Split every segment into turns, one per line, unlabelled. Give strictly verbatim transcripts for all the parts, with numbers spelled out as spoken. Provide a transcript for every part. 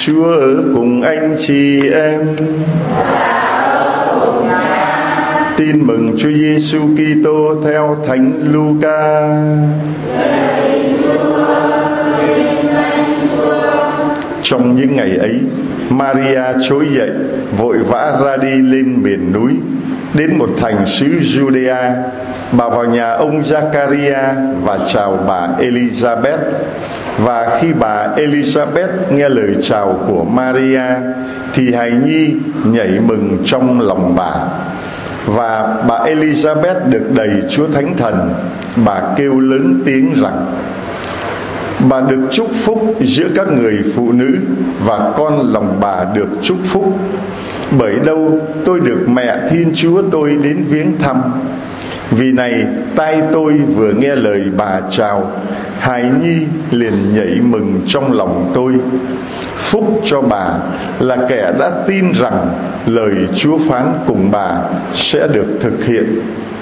Chúa ở cùng anh chị em. Tin mừng Chúa Giêsu Kitô theo Thánh Luca. Trong những ngày ấy, Maria trỗi dậy, vội vã ra đi lên miền núi, đến một thành xứ Judea. Bà vào nhà ông Zakaria và chào bà Elizabeth. Và khi bà Elizabeth nghe lời chào của Maria, thì hài nhi nhảy mừng trong lòng bà. Và bà Elizabeth được đầy Chúa Thánh Thần. Bà kêu lớn tiếng rằng: bà được chúc phúc giữa các người phụ nữ, và con lòng bà được chúc phúc. Bởi đâu tôi được mẹ Thiên Chúa tôi đến viếng thăm. Vì này tai tôi vừa nghe lời bà chào, hài nhi liền nhảy mừng trong lòng tôi. Phúc cho bà là kẻ đã tin rằng lời Chúa phán cùng bà sẽ được thực hiện.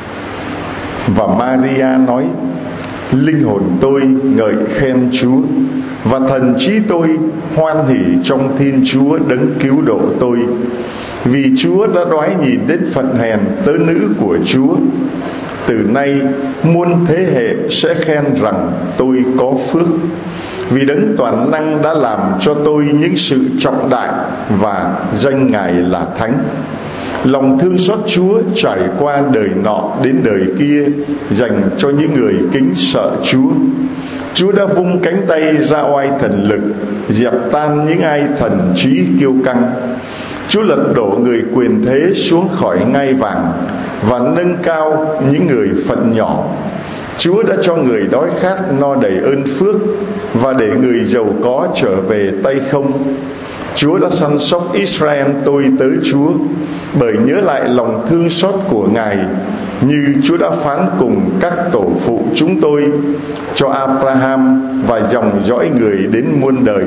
Và Maria nói: linh hồn tôi ngợi khen Chúa, và thần trí tôi hoan hỉ trong Thiên Chúa đấng cứu độ tôi. Vì Chúa đã đoái nhìn đến phận hèn tớ nữ của Chúa. Từ nay muôn thế hệ sẽ khen rằng tôi có phước, vì đấng toàn năng đã làm cho tôi những sự trọng đại, và danh Ngài là thánh. Lòng thương xót Chúa trải qua đời nọ đến đời kia, dành cho những người kính sợ Chúa. Chúa đã vung cánh tay ra oai thần lực, dẹp tan những ai thần trí kiêu căng. Chúa lật đổ người quyền thế xuống khỏi ngai vàng, và nâng cao những người phận nhỏ. Chúa đã cho người đói khát no đầy ơn phước, và để người giàu có trở về tay không. Chúa đã săn sóc Israel tôi tớ Chúa, bởi nhớ lại lòng thương xót của Ngài, như Chúa đã phán cùng các tổ phụ chúng tôi, cho Abraham và dòng dõi người đến muôn đời.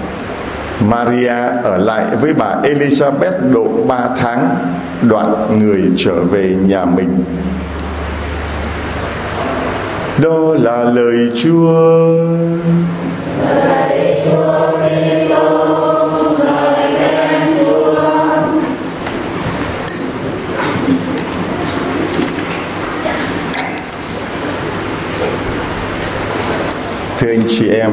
Maria ở lại với bà Elizabeth độ ba tháng, đoạn người trở về nhà mình. Đó là lời Chúa. Lời Chúa Kitô, lời khen Chúa. Thưa anh chị em,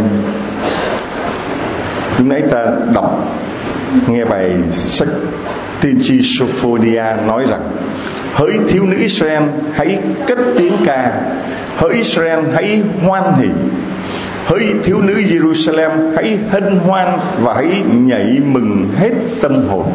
lúc nãy ta đọc nghe bài sách tiên tri Sophonia nói rằng: hỡi thiếu nữ Israel, hãy cất tiếng ca; hỡi Israel, hãy hoan hỉ; hỡi thiếu nữ Jerusalem, hãy hân hoan và hãy nhảy mừng hết tâm hồn.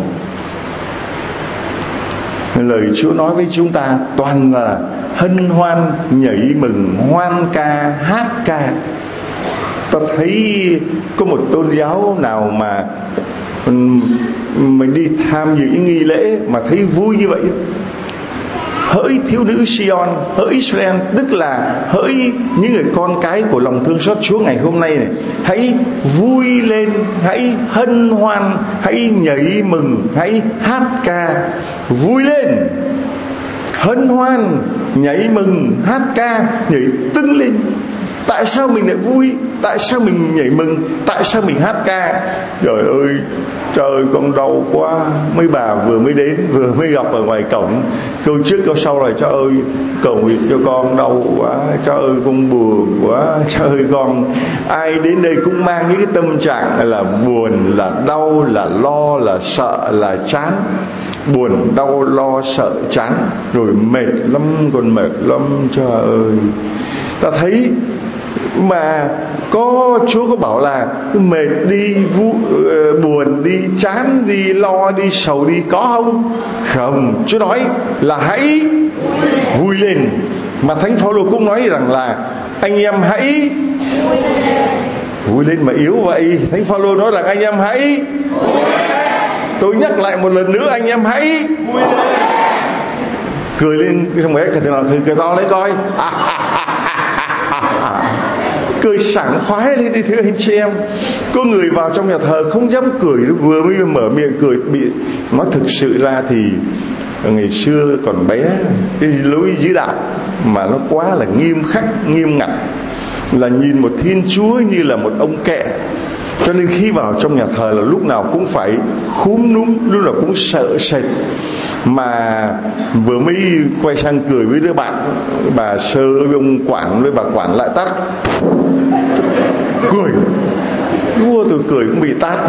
Lời Chúa nói với chúng ta toàn là hân hoan, nhảy mừng, hoan ca, hát ca. Ta thấy có một tôn giáo nào mà mình đi tham dự những nghi lễ mà thấy vui như vậy? Hỡi thiếu nữ Sion, hỡi Israel, tức là hỡi những người con cái của lòng thương xót Chúa ngày hôm nay này, hãy vui lên, hãy hân hoan, hãy nhảy mừng, hãy hát ca. Vui lên, hân hoan, nhảy mừng, hát ca, nhảy tưng lên. Tại sao mình lại vui? Tại sao mình nhảy mừng? Tại sao mình hát ca? Trời ơi, trời con đau quá. Mấy bà vừa mới đến, vừa mới gặp ở ngoài cổng, câu trước câu sau rồi: trời ơi, cầu nguyện cho con, đau quá. Trời ơi, con buồn quá. Trời ơi, con. Ai đến đây cũng mang những cái tâm trạng là buồn, là đau, là lo, là sợ, là chán. Buồn, đau, lo, sợ, chán, rồi mệt lắm, còn mệt lắm. Trời ơi, ta thấy mà có Chúa có bảo là mệt đi, vu, buồn đi, chán đi, lo đi, sầu đi, có không? Không. Chúa nói là hãy vui lên. Mà Thánh Phaolô cũng nói rằng là anh em hãy vui lên. Mà yếu vậy. Thánh Phaolô nói rằng anh em hãy. Tôi nhắc lại một lần nữa, anh em hãy cười lên. Không biết cái nào cười, cười to lên coi. À, à, à, à, à. Cười sảng khoái lên đi thưa anh chị em. Có người vào trong nhà thờ không dám cười, vừa mới mở miệng cười bị. Nói thực sự ra thì ngày xưa còn bé, cái lối giữ đạo mà nó quá là nghiêm khắc, nghiêm ngặt, là nhìn một Thiên Chúa như là một ông kẹ. Cho nên khi vào trong nhà thờ là lúc nào cũng phải khúm núm, lúc nào cũng sợ sệt. Mà vừa mới quay sang cười với đứa bạn, bà sơ với ông quản với bà quản lại tát. Cười, vua tôi cười cũng bị tát.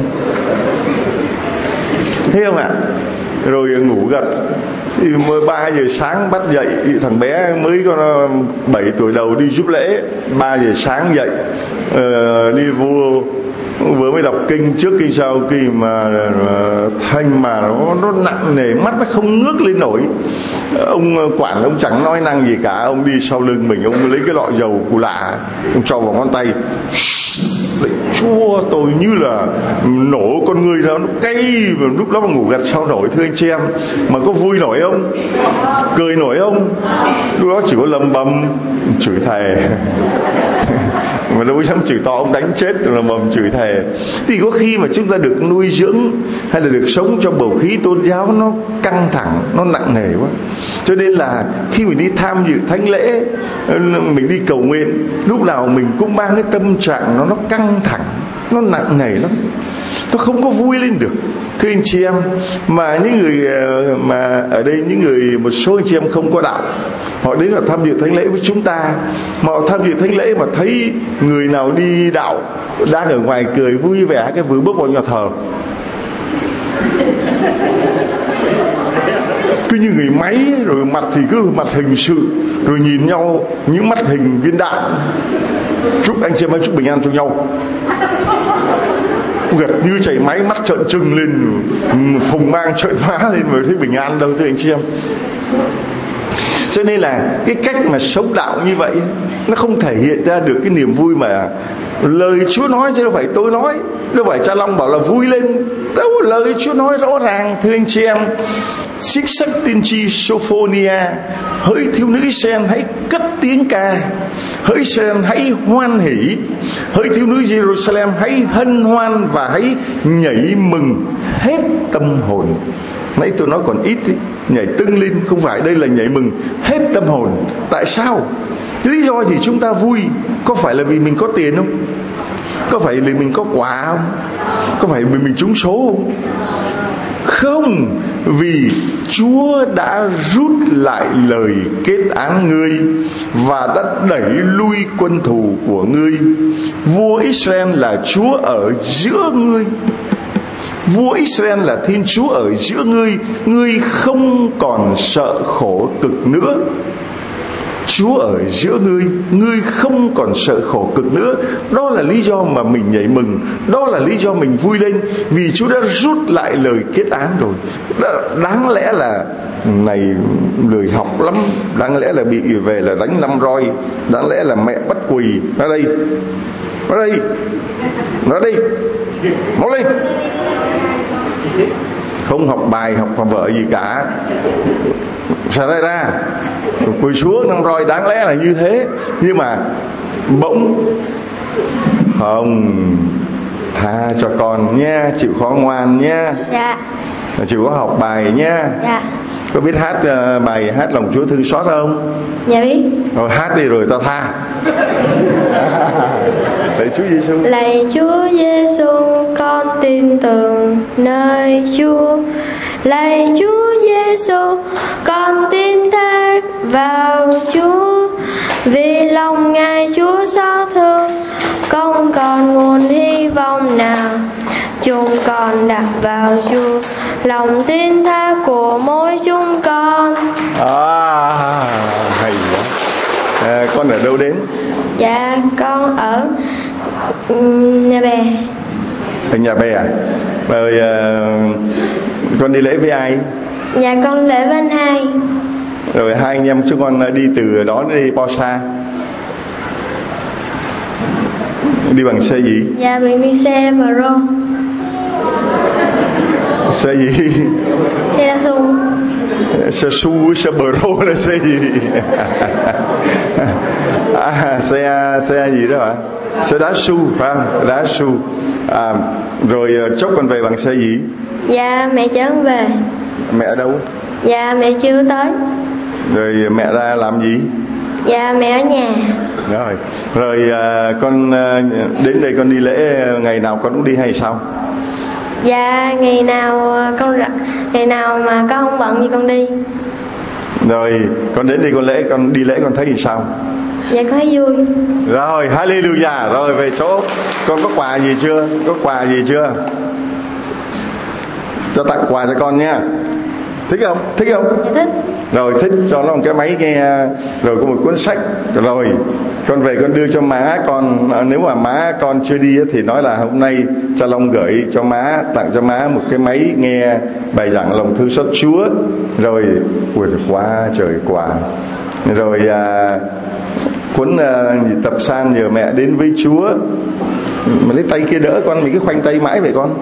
Thấy không ạ? Rồi ngủ gật. Thì ba giờ sáng bắt dậy, thằng bé mới có bảy tuổi đầu đi giúp lễ. Ba giờ sáng dậy, uh, đi vua vừa mới đọc kinh, trước kinh sau kinh mà thanh mà nó, nó nặng nề, mắt nó không ngước lên nổi. Ông quản ông chẳng nói năng gì cả, ông đi sau lưng mình, ông lấy cái lọ dầu cù lạ, ông cho vào ngón tay, chua tôi như là nổ con người ra, nó cay. Và lúc đó mà ngủ gật sao nổi, thưa anh chị em. Mà có vui nổi không? Cười nổi không? Lúc đó chỉ có lầm bầm chửi thề. Mà đâu có dám chửi to, ông đánh chết rồi là mầm chửi thề. Thì có khi mà chúng ta được nuôi dưỡng hay là được sống trong bầu khí tôn giáo nó căng thẳng, nó nặng nề quá. Cho nên là khi mình đi tham dự thánh lễ, mình đi cầu nguyện, lúc nào mình cũng mang cái tâm trạng nó nó căng thẳng, nó nặng nề lắm, nó không có vui lên được. Thưa anh chị em, mà những người mà ở đây, những người một số anh chị em không có đạo, họ đến là tham dự thánh lễ với chúng ta, mà họ tham dự thánh lễ mà thấy người nào đi đạo đang ở ngoài cười vui vẻ, cái vừa bước vào nhà thờ cứ như người máy, rồi mặt thì cứ mặt hình sự, rồi nhìn nhau những mắt hình viên đạn. Chúc anh chị em chúc bình an cho nhau, gật như chảy máy, mắt trợn trừng lên, phùng mang trợn phá lên mới thấy bình an đâu, thưa anh chị em. Cho nên là cái cách mà sống đạo như vậy nó không thể hiện ra được cái niềm vui mà lời Chúa nói, chứ đâu phải tôi nói. Đâu phải cha Long bảo là vui lên, đâu, lời Chúa nói rõ ràng, thưa anh chị em. Xích sắc tiên tri Sophonia: hỡi thiếu nữ Sen hãy cất tiếng ca, hỡi Sen hãy hoan hỉ, hỡi thiếu nữ Jerusalem hãy hân hoan và hãy nhảy mừng hết tâm hồn. Nãy tôi nói còn ít ý, nhảy tưng lên, không phải, đây là nhảy mừng hết tâm hồn. Tại sao? Lý do gì chúng ta vui? Có phải là vì mình có tiền không? Có phải vì mình có quà không? Có phải vì mình trúng số không? Không, vì Chúa đã rút lại lời kết án ngươi và đã đẩy lui quân thù của ngươi. Vua Israel là Chúa ở giữa ngươi. Vua Israel là Thiên Chúa ở giữa ngươi. Ngươi không còn sợ khổ cực nữa. Chúa ở giữa ngươi, ngươi không còn sợ khổ cực nữa. Đó là lý do mà mình nhảy mừng, đó là lý do mình vui lên, vì Chúa đã rút lại lời kết án rồi. Đáng lẽ là này lười học lắm, đáng lẽ là bị về là đánh năm roi, đáng lẽ là mẹ bắt quỳ. Ra đây, ra đây, ra đây, mau lên. Không học bài, học học vợ gì cả, xả tay ra, quỳ xuống năm roi, đáng lẽ là như thế. Nhưng mà bỗng không, tha cho con nha, chịu khó ngoan nha.
Dạ.
Chịu có học bài nha.
Dạ.
Có biết hát uh, bài hát lòng Chúa thương xót không?
Dạ biết.
Rồi hát đi rồi tao tha. Lạy Chúa Giêsu.
Lạy Chúa Giêsu, con tin tưởng nơi Chúa. Lạy Chúa Giêsu, con tin thác vào Chúa. Vì lòng Ngài Chúa xót thương, không còn nguồn hy vọng nào. Chúng con đặt vào Chúa, lòng tin tha của mỗi chúng con.
À, hay quá. À, con ở đâu đến?
Dạ, con ở um, Nhà Bè.
Ở Nhà Bè à? Rồi uh, con đi lễ với ai?
Dạ, con lễ với anh hai.
Rồi hai anh em chúng con đi từ đó đi bao xa? Đi bằng xe gì?
Dạ, mình đi xe Pro.
Xe gì?
Xe đa su.
Xe su, xe Pro là xe gì? À, xe xe gì đó hả? Xe đá su, phải không? Đá su. À, rồi chốc con về bằng xe gì?
Dạ, mẹ chở con về.
Mẹ ở đâu?
Dạ, mẹ chưa tới.
Rồi mẹ ra làm gì?
Dạ mẹ ở nhà.
Rồi, rồi à, con à, đến đây con đi lễ ngày nào con cũng đi hay sao?
Dạ ngày nào con ngày nào mà con không bận gì con đi.
Rồi con đến đây con lễ con đi lễ con thấy gì sao?
Dạ con thấy vui.
Rồi hallelujah. Rồi về chỗ con có quà gì chưa? Có quà gì chưa? Cho tặng quà cho con nha. Thích không? Thích không?
Dạ thích.
Rồi thích cho nó một cái máy nghe, rồi có một cuốn sách. Rồi con về con đưa cho má con. Nếu mà má con chưa đi thì nói là hôm nay cha Long gửi cho má, tặng cho má một cái máy nghe bài giảng lòng thương xót Chúa. Rồi ui quá trời quà. Rồi à, cuốn à, tập san nhờ mẹ đến với Chúa. Mà lấy tay kia đỡ con, mình cứ khoanh tay mãi vậy con.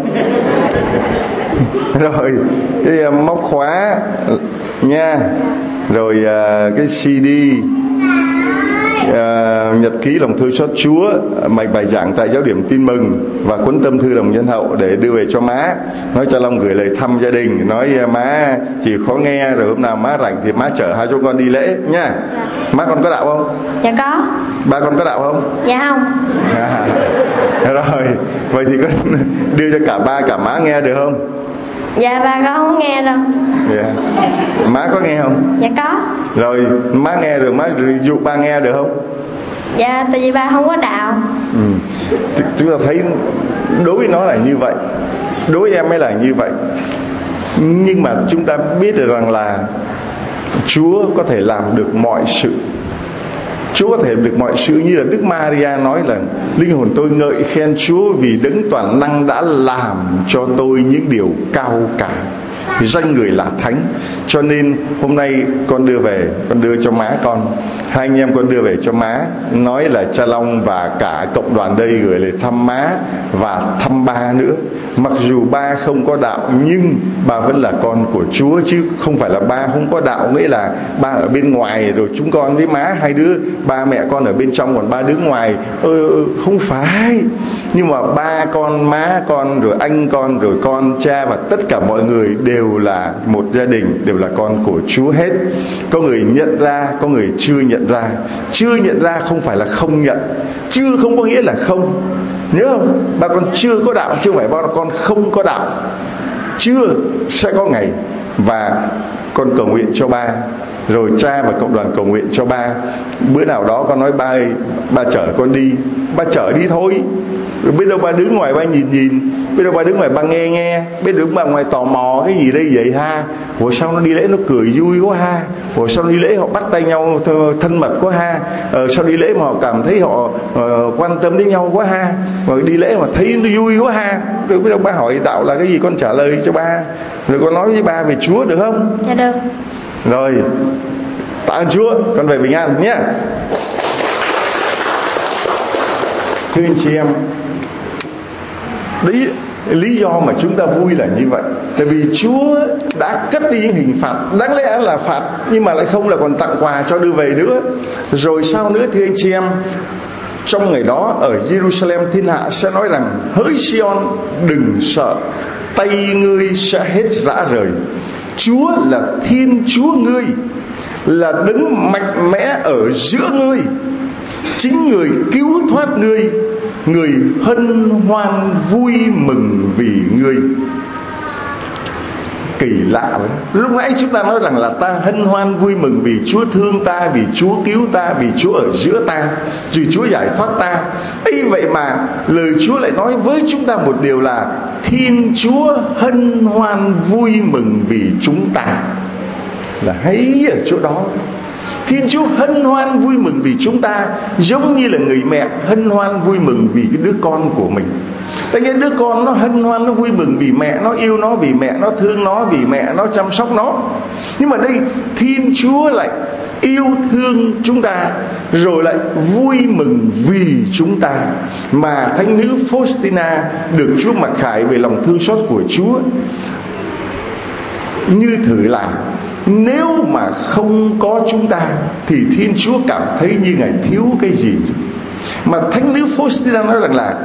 Rồi cái uh, móc khóa nha. Rồi uh, cái xê đê uh, nhật ký lòng thương xót Chúa, mạch bài giảng tại giáo điểm Tin Mừng, và cuốn tâm thư đồng nhân hậu để đưa về cho má. Nói cha Long gửi lời thăm gia đình, nói uh, má chỉ khó nghe, rồi hôm nào má rảnh thì má chở hai chúng con đi lễ nha. Dạ. Má con có đạo không?
Dạ có. Ba
con có đạo không?
Dạ không.
À, rồi vậy thì con đưa cho cả ba cả má nghe được không?
Dạ ba con không nghe đâu.
Yeah. Má có nghe không?
Dạ có.
Rồi má nghe rồi má dụ ba nghe được không?
Dạ tại vì ba không có đạo.
Ừ. Chúng ta thấy đối với nó là như vậy, đối với em ấy là như vậy. Nhưng mà chúng ta biết được rằng là Chúa có thể làm được mọi sự. Chúa có thể được mọi sự, như là Đức Maria nói là linh hồn tôi ngợi khen Chúa vì đấng toàn năng đã làm cho tôi những điều cao cả, danh người là thánh. Cho nên hôm nay con đưa về, con đưa cho má con, hai anh em con đưa về cho má, nói là cha Long và cả cộng đoàn đây gửi lời thăm má và thăm ba nữa. Mặc dù ba không có đạo nhưng ba vẫn là con của Chúa, chứ không phải là ba không có đạo nghĩa là ba ở bên ngoài rồi chúng con với má hai đứa, ba mẹ con ở bên trong còn ba đứa ngoài. ờ, Không phải. Nhưng mà ba con, má con, rồi anh con, rồi con, cha và tất cả mọi người đều là một gia đình, đều là con của Chúa hết. Có người nhận ra, có người chưa nhận ra. Chưa nhận ra không phải là không nhận, chưa không có nghĩa là không. Nhớ không? Ba con chưa có đạo chứ không phải ba con không có đạo. Chưa, sẽ có ngày. Và con cầu nguyện cho ba, rồi cha và cộng đoàn cầu nguyện cho ba. Bữa nào đó con nói ba ơi, ba chở con đi. Ba chở đi thôi. Rồi biết đâu ba đứng ngoài ba nhìn nhìn, biết đâu ba đứng ngoài ba nghe nghe, biết đứng ba ngoài tò mò cái gì đây vậy ha. Ủa sao nó đi lễ nó cười vui quá ha. Ủa sao đi lễ họ bắt tay nhau thân mật quá ha. Ờ, sao đi lễ mà họ cảm thấy họ uh, quan tâm đến nhau quá ha. Mà đi lễ mà thấy nó vui quá ha. Rồi biết đâu ba hỏi đạo là cái gì con trả lời cho ba. Rồi con nói với ba về Chúa được không?
Dạ được.
Rồi, tạ ơn Chúa, con về bình an nhé. Thưa anh chị em, đấy lý do mà chúng ta vui là như vậy. Tại vì Chúa đã cất đi những hình phạt đáng lẽ là phạt, nhưng mà lại không, là còn tặng quà cho đưa về nữa. Rồi sao nữa thưa anh chị em? Trong ngày đó ở Jerusalem thiên hạ sẽ nói rằng: hỡi Sion, đừng sợ, tay ngươi sẽ hết rã rời. Chúa là Thiên Chúa ngươi, là đấng mạnh mẽ ở giữa ngươi, chính người cứu thoát ngươi, người hân hoan vui mừng vì ngươi. Kỳ lạ vậy. Lúc nãy chúng ta nói rằng là ta hân hoan vui mừng vì Chúa thương ta, vì Chúa cứu ta, vì Chúa ở giữa ta, vì Chúa giải thoát ta. Ấy vậy mà lời Chúa lại nói với chúng ta một điều là Thiên Chúa hân hoan vui mừng vì chúng ta. Là hay ở chỗ đó. Thiên Chúa hân hoan vui mừng vì chúng ta, giống như là người mẹ hân hoan vui mừng vì cái đứa con của mình. Tại vì đứa con nó hân hoan, nó vui mừng vì mẹ, nó yêu nó vì mẹ, nó thương nó vì mẹ, nó chăm sóc nó. Nhưng mà đây Thiên Chúa lại yêu thương chúng ta, rồi lại vui mừng vì chúng ta. Mà thánh nữ Faustina được Chúa mặc khải về lòng thương xót của Chúa. Như thử là nếu mà không có chúng ta thì Thiên Chúa cảm thấy như Ngài thiếu cái gì. Mà thánh nữ Faustina nói rằng là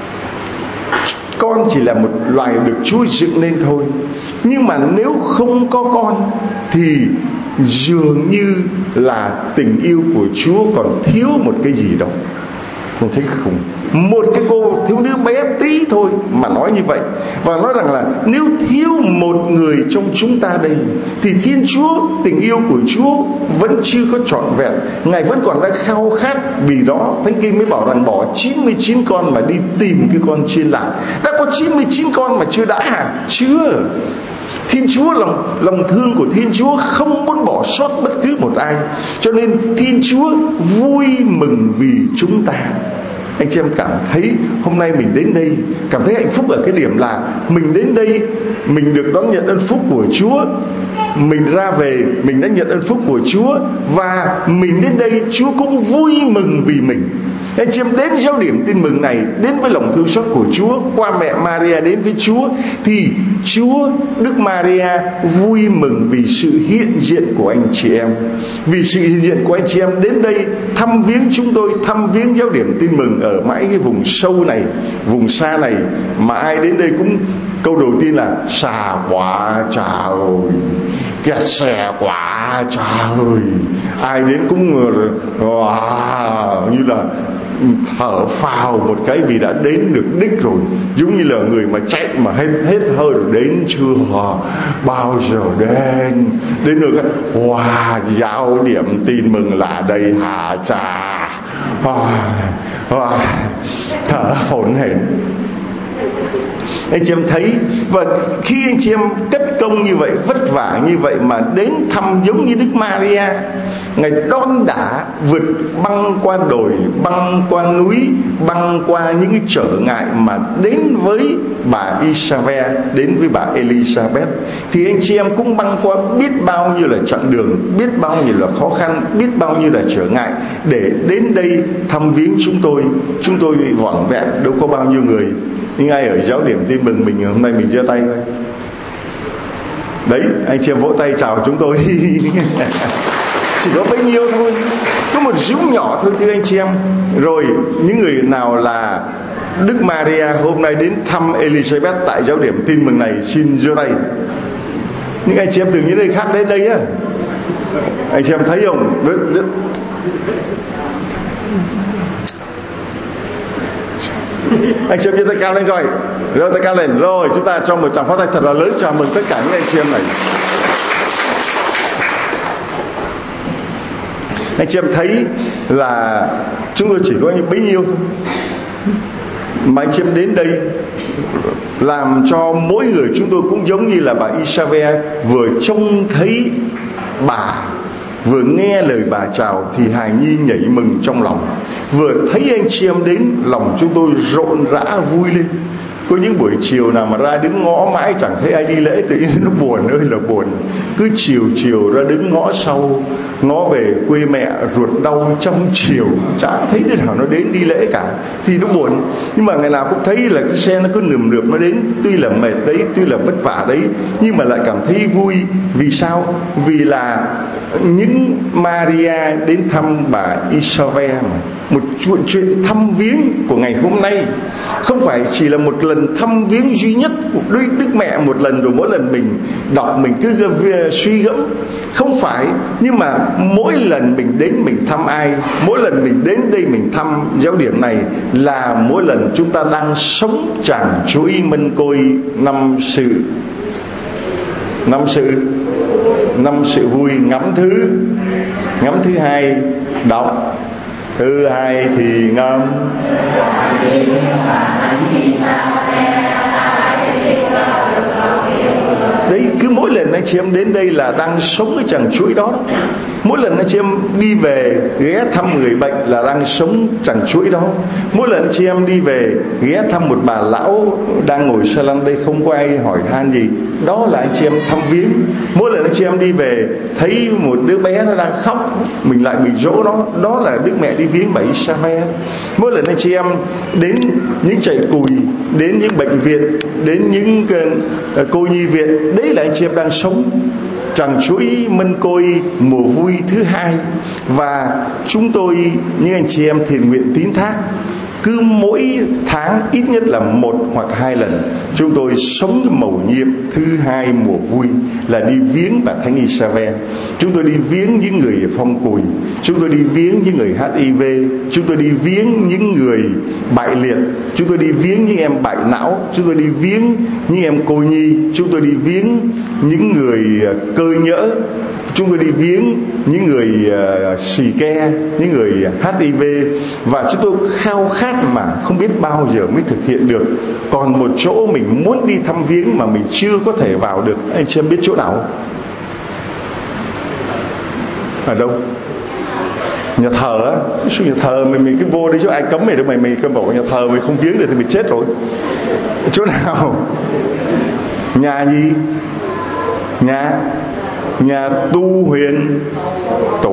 con chỉ là một loài được Chúa dựng nên thôi, nhưng mà nếu không có con thì dường như là tình yêu của Chúa còn thiếu một cái gì đó. Mình thấy khủng. Một cái cô thiếu nữ bé tí thôi mà nói như vậy, và nói rằng là nếu thiếu một người trong chúng ta đây thì Thiên Chúa, tình yêu của Chúa vẫn chưa có trọn vẹn. Ngài vẫn còn đang khao khát. Vì đó Thánh Kinh mới bảo rằng bỏ chín mươi chín con mà đi tìm cái con chiên lạc. Đã có chín mươi chín con mà chưa đã hả? Chưa. Thiên Chúa, lòng, lòng thương của Thiên Chúa không muốn bỏ sót bất cứ một ai. Cho nên Thiên Chúa vui mừng vì chúng ta. Anh chị em cảm thấy hôm nay mình đến đây cảm thấy hạnh phúc ở cái điểm là mình đến đây, mình được đón nhận ơn phúc của Chúa. Mình ra về, mình đã nhận ơn phúc của Chúa, và mình đến đây Chúa cũng vui mừng vì mình. Anh chị em đến giáo điểm tin mừng này, đến với lòng thương xót của Chúa, qua mẹ Maria đến với Chúa, thì Chúa Đức Maria vui mừng vì sự hiện diện của anh chị em. Vì sự hiện diện của anh chị em đến đây thăm viếng chúng tôi, thăm viếng giáo điểm tin mừng ở mãi cái vùng sâu này, vùng xa này, mà ai đến đây cũng câu đầu tiên là xa quá cha ơi, kẹt xe quá cha ơi. Ai đến cũng wow, như là thở phào một cái vì đã đến được đích rồi. Giống như là người mà chạy mà hết hết hơi rồi, đến chưa, bao giờ đến đến được. Wow, giáo điểm tin mừng là đây hả cha. Wow, wow, thở phổn hển. Anh chị em thấy, và khi anh chị em cất công như vậy, vất vả như vậy mà đến thăm giống như Đức Maria, Ngài đon đả vượt băng qua đồi, băng qua núi, băng qua những cái trở ngại mà đến với bà Isabel, đến với bà Elizabeth, thì anh chị em cũng băng qua biết bao nhiêu là chặng đường, biết bao nhiêu là khó khăn, biết bao nhiêu là trở ngại để đến đây thăm viếng chúng tôi. Chúng tôi vỏn vẹn đâu có bao nhiêu người. Nhưng ai ở giáo điểm tin mừng mình hôm nay mình giơ tay thôi. Đấy, anh chị em vỗ tay chào chúng tôi. Chỉ có bấy nhiêu thôi, có một dũng nhỏ thôi thưa anh chị em. Rồi những người nào là Đức Maria hôm nay đến thăm Elizabeth tại giáo điểm tin mừng này xin giơ tay. Những anh chị em từ những nơi khác đến đây á, anh chị em thấy không? Anh chị em giơ tay cao lên coi, giơ tay cao lên. Rồi chúng ta cho một tràng pháo tay thật là lớn chào mừng tất cả những anh chị em này. Anh chị em thấy là chúng tôi chỉ có như bấy nhiêu thôi, mà anh chị em đến đây làm cho mỗi người chúng tôi cũng giống như là bà Isabel, vừa trông thấy bà, vừa nghe lời bà chào thì hài nhi nhảy mừng trong lòng. Vừa thấy anh chị em đến, lòng chúng tôi rộn rã vui lên. Có những buổi chiều nào mà ra đứng ngõ mãi chẳng thấy ai đi lễ, tự nhiên nó buồn ơi là buồn. Cứ chiều chiều ra đứng ngõ sau, ngõ về quê mẹ ruột đau trong chiều, chả thấy đứa nào nó đến đi lễ cả, thì nó buồn. Nhưng mà ngày nào cũng thấy là cái xe nó cứ nườm nượp nó đến, tuy là mệt đấy, tuy là vất vả đấy, nhưng mà lại cảm thấy vui. Vì sao? Vì là những Maria đến thăm bà Isabel mà. Một chuyện, chuyện thăm viếng của ngày hôm nay không phải chỉ là một lần thăm viếng duy nhất của Đức, Đức Mẹ một lần rồi mỗi lần mình đọc mình cứ suy gẫm. Không phải, nhưng mà mỗi lần mình đến mình thăm ai, mỗi lần mình đến đây mình thăm giáo điểm này là mỗi lần chúng ta đang sống tràn chuỗi mân côi năm sự năm sự năm sự vui. Ngắm thứ ngắm thứ hai đọc, thứ hai thì ngâm. Đấy, cứ mỗi lần anh chị em đến đây là đang sống cái chằng chuỗi đó, đó. Mỗi lần anh chị em đi về ghé thăm người bệnh là đang sống chằng chuỗi đó. Mỗi lần anh chị em đi về ghé thăm một bà lão đang ngồi xe lăn đây không có ai hỏi han gì, đó là anh chị em thăm viếng. Mỗi lần anh chị em đi về thấy một đứa bé nó đang khóc, mình lại bị dỗ nó, đó là Đức Mẹ đi viếng bà Isabel. Mỗi lần anh chị em đến những trại cùi, đến những bệnh viện, đến những uh, cô nhi viện, đấy là anh chị em đang sống tràng chuỗi mân côi mùa vui thứ hai. Và chúng tôi, những anh chị em thiện nguyện tín thác, Cứ mỗi tháng ít nhất là một hoặc hai lần chúng tôi sống cái mầu nhiệm thứ hai mùa vui là đi viếng bà Thánh Isabel. Chúng tôi đi viếng những người phong cùi, chúng tôi đi viếng những người hát i vê, chúng tôi đi viếng những người bại liệt, chúng tôi đi viếng những em bại não, chúng tôi đi viếng những em cô nhi, chúng tôi đi viếng những người cơ nhỡ, chúng tôi đi viếng những người uh, xì ke, những người hát i vê. Và chúng tôi khao khát mà không biết bao giờ mới thực hiện được. Còn một chỗ mình muốn đi thăm viếng mà mình chưa có thể vào được. Anh chị em biết chỗ nào? Ở đâu? Nhà thờ á. Số nhà thờ mình mình cứ vô đi chứ ai cấm mày đâu. Mày mày cứ bảo nhà thờ mày không viếng được thì mày chết rồi. Chỗ nào? Nhà gì? Nhà Nhà tu huyền tù.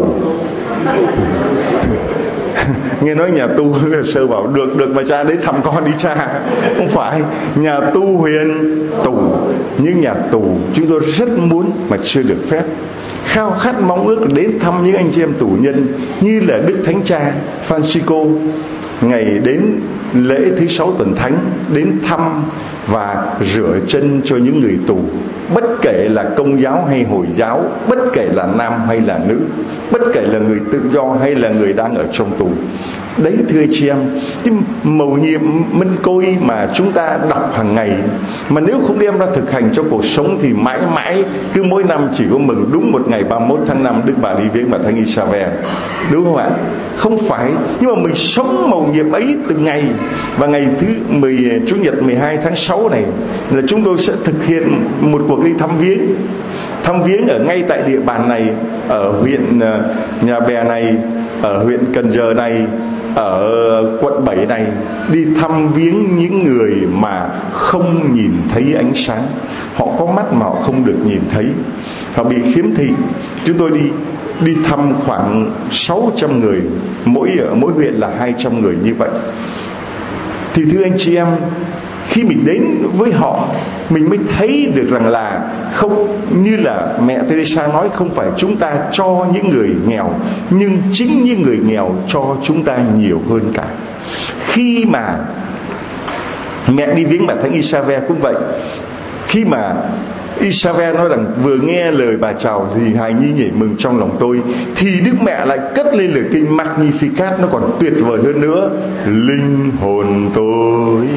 Nghe nói nhà tu sơ bảo được được mà cha đến thăm con đi cha. Không phải, nhà tu huyền tù. Những nhà tù chúng tôi rất muốn mà chưa được phép. Khao khát mong ước đến thăm những anh chị em tù nhân, như là Đức Thánh Cha Francisco ngày đến lễ thứ sáu tuần thánh đến thăm và rửa chân cho những người tù, bất kể là Công giáo hay Hồi giáo, bất kể là nam hay là nữ, bất kể là người tự do hay là người đang ở trong tù. Đấy thưa chị em, cái mầu nhiệm Minh Côi mà chúng ta đọc hàng ngày, mà nếu không đem ra thực hành trong cuộc sống thì mãi mãi cứ mỗi năm chỉ có mừng đúng một ngày ba mươi mốt tháng năm Đức Bà đi viếng bà Thánh Isabel, đúng không ạ? Không phải, nhưng mà mình sống mầu nhiệm ấy từng ngày. Và ngày thứ mười Chủ nhật mười hai tháng sáu này là chúng tôi sẽ thực hiện một cuộc đi thăm viếng. Thăm viếng ở ngay tại địa bàn này, ở huyện Nhà Bè này, ở huyện Cần Giờ này, ở quận bảy này, đi thăm viếng những người mà không nhìn thấy ánh sáng. Họ có mắt mà họ không được nhìn thấy, họ bị khiếm thị. Chúng tôi đi đi thăm khoảng sáu trăm người, mỗi mỗi huyện là hai trăm người như vậy. Thì thưa anh chị em, khi mình đến với họ, mình mới thấy được rằng là không, như là mẹ Teresa nói, không phải chúng ta cho những người nghèo, nhưng chính những người nghèo cho chúng ta nhiều hơn cả. Khi mà mẹ đi viếng bà Thánh Isabel cũng vậy. Khi mà Isabel nói rằng vừa nghe lời bà chào thì hài nhi nhảy mừng trong lòng tôi, thì Đức Mẹ lại cất lên lời kinh Magnificat, nó còn tuyệt vời hơn nữa. Linh hồn tôi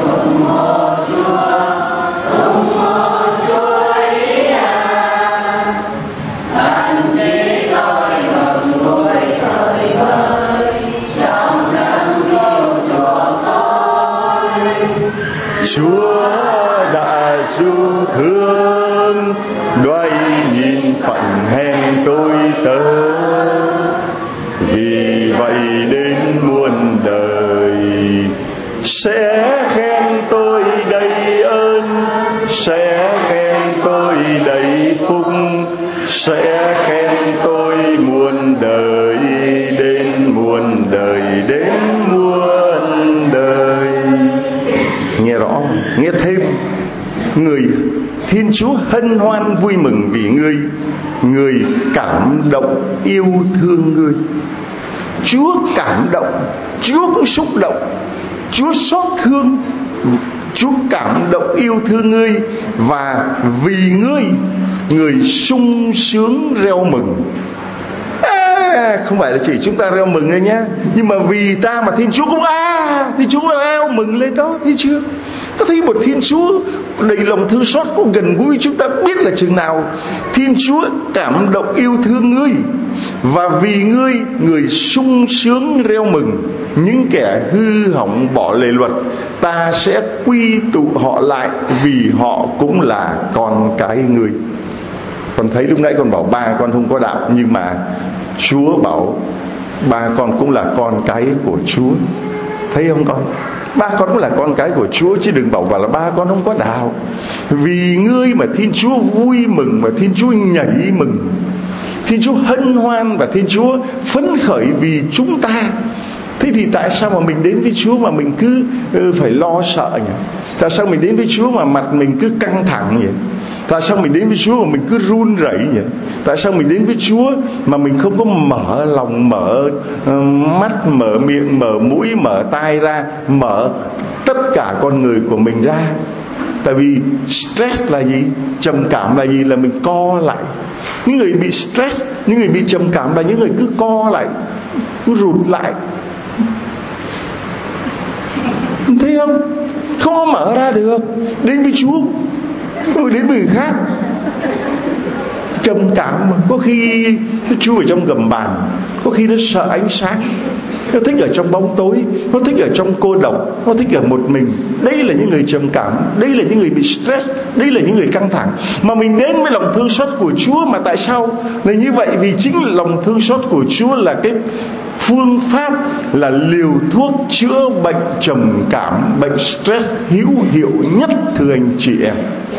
Chúa đã du thương, đoái nhìn phận hèn tôi tớ, vì vậy đến muôn đời sẽ khen tôi đầy ơn, sẽ khen tôi đầy phúc, sẽ khen tôi muôn đời, đến muôn đời, đến muôn đời. Nghe rõ, nghe thêm. Người Thiên Chúa hân hoan vui mừng vì ngươi, người cảm động yêu thương ngươi. Chúa cảm động, Chúa cũng xúc động, Chúa xót thương, Chúa cảm động yêu thương ngươi. Và vì ngươi, người sung sướng reo mừng. À, không phải là chỉ chúng ta reo mừng đấy nhé, nhưng mà vì ta mà Thiên Chúa cũng à, Thiên Chúa reo mừng lên đó. Thấy chưa? Có thấy một Thiên Chúa đầy lòng thương xót, cũng gần gũi chúng ta biết là chừng nào. Thiên Chúa cảm động yêu thương ngươi, và vì ngươi, người sung sướng reo mừng. Những kẻ hư hỏng bỏ lề luật, ta sẽ quy tụ họ lại, vì họ cũng là con cái ngươi. Con thấy lúc nãy con bảo ba con không có đạo, nhưng mà Chúa bảo ba con cũng là con cái của Chúa. Thấy không con? Ba con cũng là con cái của Chúa, chứ đừng bảo vào là ba con không có đạo. Vì ngươi mà Thiên Chúa vui mừng, mà Thiên Chúa nhảy mừng, Thiên Chúa hân hoan, và Thiên Chúa phấn khởi vì chúng ta. Thế thì tại sao mà mình đến với Chúa mà mình cứ uh, phải lo sợ nhỉ? Tại sao mình đến với Chúa mà mặt mình cứ căng thẳng nhỉ? Tại sao mình đến với Chúa mà mình cứ run rẩy nhỉ? Tại sao mình đến với Chúa mà mình không có mở lòng, mở uh, mắt, mở miệng, mở mũi, mở tai ra, mở tất cả con người của mình ra? Tại vì stress là gì? Trầm cảm là gì? Là mình co lại. Những người bị stress, những người bị trầm cảm là những người cứ co lại, cứ rụt lại. Thấy không? Không có mở ra được. Đến với Chúa, đến với người khác. Trầm cảm mà có khi nó chui ở trong gầm bàn, có khi nó sợ ánh sáng, nó thích ở trong bóng tối, nó thích ở trong cô độc, nó thích ở một mình. Đây là những người trầm cảm, đây là những người bị stress, đây là những người căng thẳng. Mà mình đến với lòng thương xót của Chúa. Mà tại sao là như vậy? Vì chính lòng thương xót của Chúa là cái phương pháp, là liều thuốc chữa bệnh trầm cảm, bệnh stress hữu hiệu nhất, thưa anh chị em.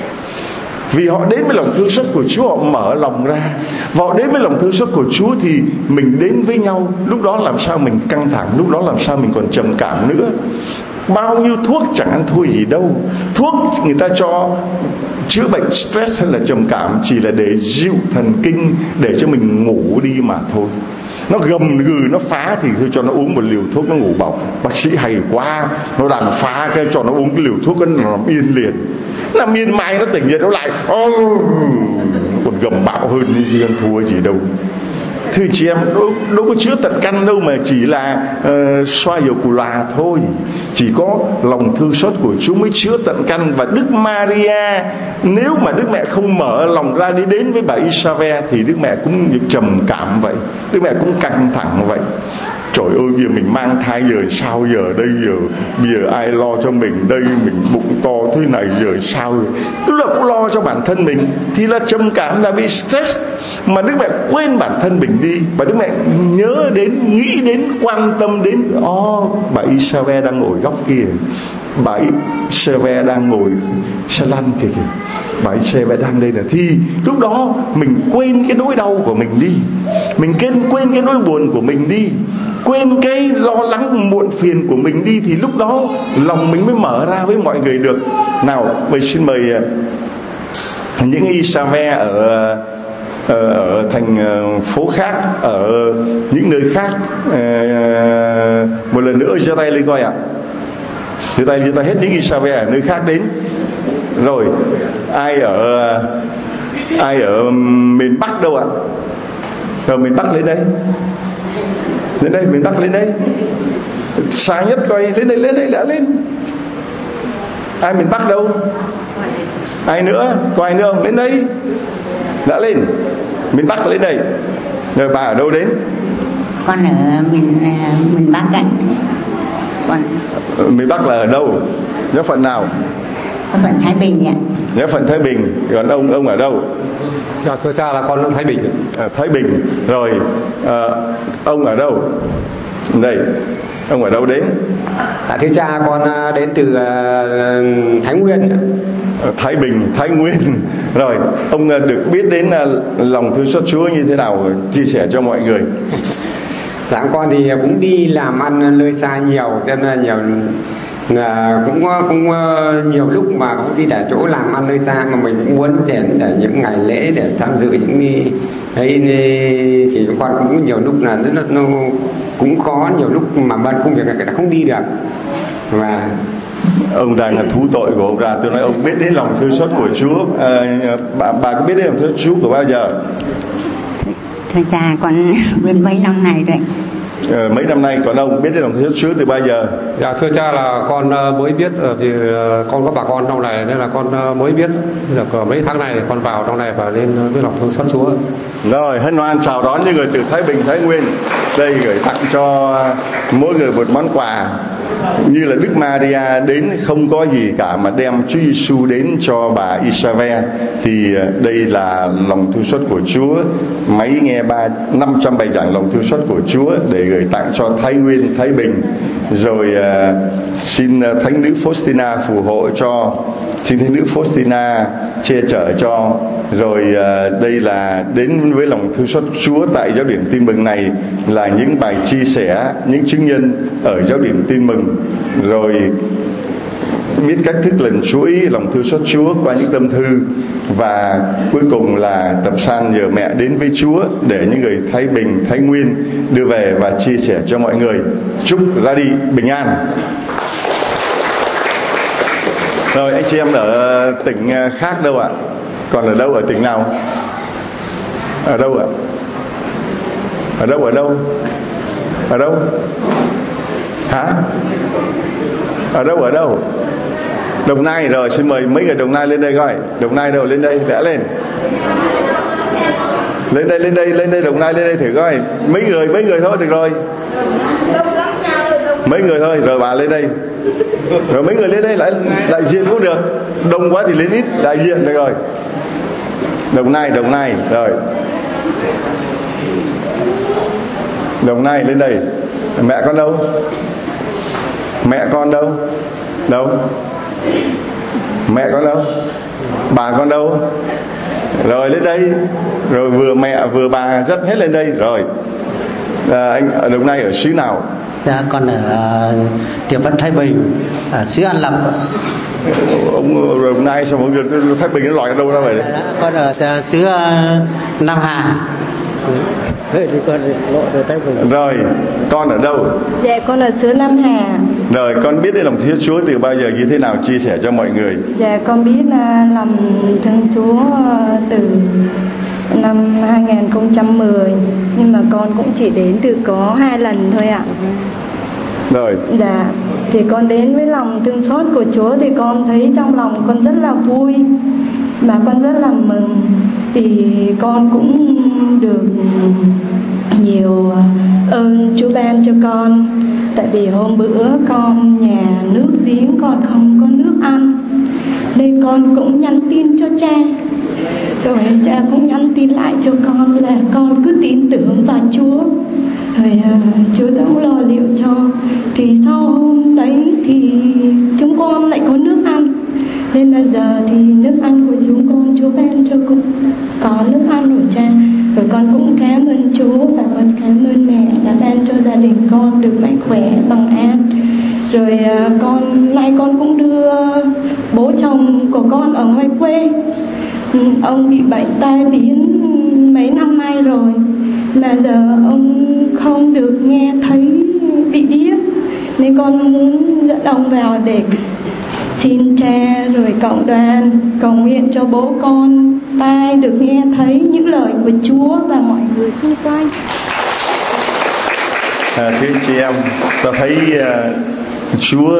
Vì họ đến với lòng thương xót của Chúa, họ mở lòng ra. Và họ đến với lòng thương xót của Chúa thì mình đến với nhau. Lúc đó làm sao mình căng thẳng, lúc đó làm sao mình còn trầm cảm nữa. Bao nhiêu thuốc chẳng ăn thua gì đâu. Thuốc người ta cho chữa bệnh stress hay là trầm cảm chỉ là để dịu thần kinh, để cho mình ngủ đi mà thôi. Nó gầm gừ, nó phá thì thôi cho nó uống một liều thuốc nó ngủ bọc. Bác sĩ hay quá, nó đang phá cái cho nó uống cái liều thuốc nó nằm yên liền. Nằm yên mai nó tỉnh dậy nó lại oh, còn gầm bạo hơn như ăn thua gì đâu. Thưa chị em, đâu, đâu có chữa tận căn đâu, mà chỉ là uh, xoa dầu cù là thôi. Chỉ có lòng thương xót của Chúa mới chữa tận căn. Và Đức Maria, nếu mà Đức Mẹ không mở lòng ra đi đến với bà Isabel thì Đức Mẹ cũng trầm cảm vậy, Đức Mẹ cũng căng thẳng vậy. Trời ơi, bây giờ mình mang thai giờ sao giờ đây, giờ bây giờ ai lo cho mình đây, mình bụng to thế này giờ sao? Tức là cũng lo cho bản thân mình. Thì là trầm cảm, là bị stress. Mà Đức Mẹ quên bản thân mình đi, và Đức Mẹ nhớ đến, nghĩ đến, quan tâm đến oh, bà Isabel đang ngồi góc kia, bà Isabel đang ngồi xe lăn kìa kìa, bà Isabel đang đây. Là thì lúc đó mình quên cái nỗi đau của mình đi, mình quên quên cái nỗi buồn của mình đi, quên cái lo lắng muộn phiền của mình đi, thì lúc đó lòng mình mới mở ra với mọi người được. Nào, bây xin mời những Isabel ở ở, ở thành phố khác, ở những nơi khác, một lần nữa giơ tay lên coi ạ. giơ tay giơ tay hết những Isabel ở nơi khác đến. Rồi ai ở ai ở miền Bắc đâu ạ? Rồi miền Bắc lên đây, lên đây, miền Bắc lên đây, xa nhất coi, lên đây, lên đây đã lên. Ai miền Bắc đâu? Ai nữa? Có ai nữa không? Lên đây, đã lên. Miền Bắc lên đây. Rồi bà ở đâu đến?
Con ở miền miền Bắc ạ. Con
ở miền Bắc là ở đâu? Giáo phận nào?
Giáo phận Thái Bình ạ.
Giáo phận Thái Bình. Còn ông ông ở đâu?
Dạ, thưa cha là con ở Thái Bình.
À, Thái Bình. Rồi à, ông ở đâu? Đây, ông ở đâu đến?
Dạ, thưa cha, con đến từ uh, Thái Nguyên.
Thái Bình, Thái Nguyên. Rồi ông được biết đến uh, lòng thương xót Chúa như thế nào, chia sẻ cho mọi người.
Dạ, con thì cũng đi làm ăn nơi xa nhiều, cho nên nhiều là cũng cũng nhiều lúc mà cũng đi để chỗ làm ăn nơi xa, mà mình cũng muốn đến để những ngày lễ để tham dự những cái ấy, thì con cũng nhiều lúc là rất là nó cũng khó, nhiều lúc mà bận công việc này đã không đi được. Và
ông đang là thú tội của ông ra. Tôi nói ông biết đến lòng thương xót của Chúa. À, bà bà có biết đến lòng thương xót Chúa của bao giờ?
Thưa cha, con biết mấy năm nay rồi.
À, mấy năm nay. Còn ông biết đến lòng thương xót Chúa từ bao giờ?
Dạ, thưa cha là con mới biết, vì con có bà con trong này nên là con mới biết được mấy tháng này con vào trong này và lên với lòng thương xót Chúa.
Rồi hân hoan chào đón những người từ Thái Bình, Thái Nguyên. Đây gửi tặng cho mỗi người một món quà. Như là Đức Maria đến không có gì cả mà đem Chúa Giêsu đến cho bà Isabel, thì đây là lòng thương xót của Chúa. Máy nghe ba năm trăm bài giảng lòng thương xót của Chúa để gửi tặng cho Thái Nguyên, Thái Bình. Rồi uh, xin Thánh nữ Faustina phù hộ cho, xin Thánh nữ Faustina che chở cho. Rồi uh, đây là đến với lòng thương xót Chúa tại giáo điểm Tin Mừng này là những bài chia sẻ, những chứng nhân ở giáo điểm Tin Mừng. Rồi biết cách thức lần chuỗi lòng thương xót Chúa qua những tâm thư, và cuối cùng là tập san nhờ mẹ đến với Chúa để những người Thái Bình, Thái Nguyên đưa về và chia sẻ cho mọi người. Chúc ra đi bình an. Rồi anh chị em ở tỉnh khác đâu ạ? Còn ở đâu, ở tỉnh nào? Ở đâu ạ? Ở đâu, ở đâu? Ở đâu? Hả? Ở đâu, ở đâu? Đồng Nai. Rồi xin mời mấy người Đồng Nai lên đây coi. Đồng Nai đâu? Lên đây, vẽ lên. Lên đây, lên đây, lên đây Đồng Nai, lên đây thử coi. Mấy người, mấy người thôi được rồi. Mấy người thôi, rồi bà lên đây. Rồi mấy người lên đây lại đại diện cũng được. Đông quá thì lên ít, đại diện được rồi. Đồng Nai, Đồng Nai, rồi. Đồng Nai lên đây. Mẹ con đâu? Mẹ con đâu? Đâu? Mẹ con đâu? Bà con đâu? Rồi lên đây. Rồi vừa mẹ vừa bà dắt hết lên đây. Rồi à, anh ở Đồng Nai ở xứ nào?
Dạ con ở Tiểu Văn Thái Bình, ở xứ An Lập.
Ông Đồng Nai sao không được Thái Bình nó loại ở đâu ra vậy?
Dạ, con ở xứ Nam Hà. Thì con lộ được Thái Bình.
Rồi con ở đâu?
Dạ con ở xứ Nam Hà.
Rồi con biết đến lòng thương Chúa từ bao giờ, như thế nào, chia sẻ cho mọi người.
Dạ con biết uh, lòng thương Chúa uh, từ năm hai nghìn không trăm mười, nhưng mà con cũng chỉ đến từ có hai lần thôi ạ.
Rồi.
Dạ thì con đến với lòng thương xót của Chúa thì con thấy trong lòng con rất là vui và con rất là mừng, vì con cũng được nhiều ơn Chúa ban cho con. Tại vì hôm bữa con nhà nước giếng con không có nước ăn, nên con cũng nhắn tin cho cha, rồi cha cũng nhắn tin lại cho con là con cứ tin tưởng vào Chúa, rồi à, Chúa đã lo liệu cho. Thì sau hôm đấy thì chúng con lại có nước ăn, nên là giờ thì nước ăn của chúng con Chúa ban cho con có nước ăn của cha. Rồi con cũng cảm ơn Chúa và con cảm ơn mẹ đã ban cho gia đình con được mạnh khỏe bằng an. Rồi à, con nay con cũng đưa bố chồng của con ở ngoài quê, ừ, ông bị bệnh tai biến mấy năm nay rồi, mà giờ ông không được nghe thấy, bị điếc, nên con muốn dẫn ông vào để xin cha rồi cộng đoàn cầu nguyện cho bố con tai được nghe thấy những lời của Chúa và mọi người xung quanh.
À, thưa chị em, ta thấy uh, Chúa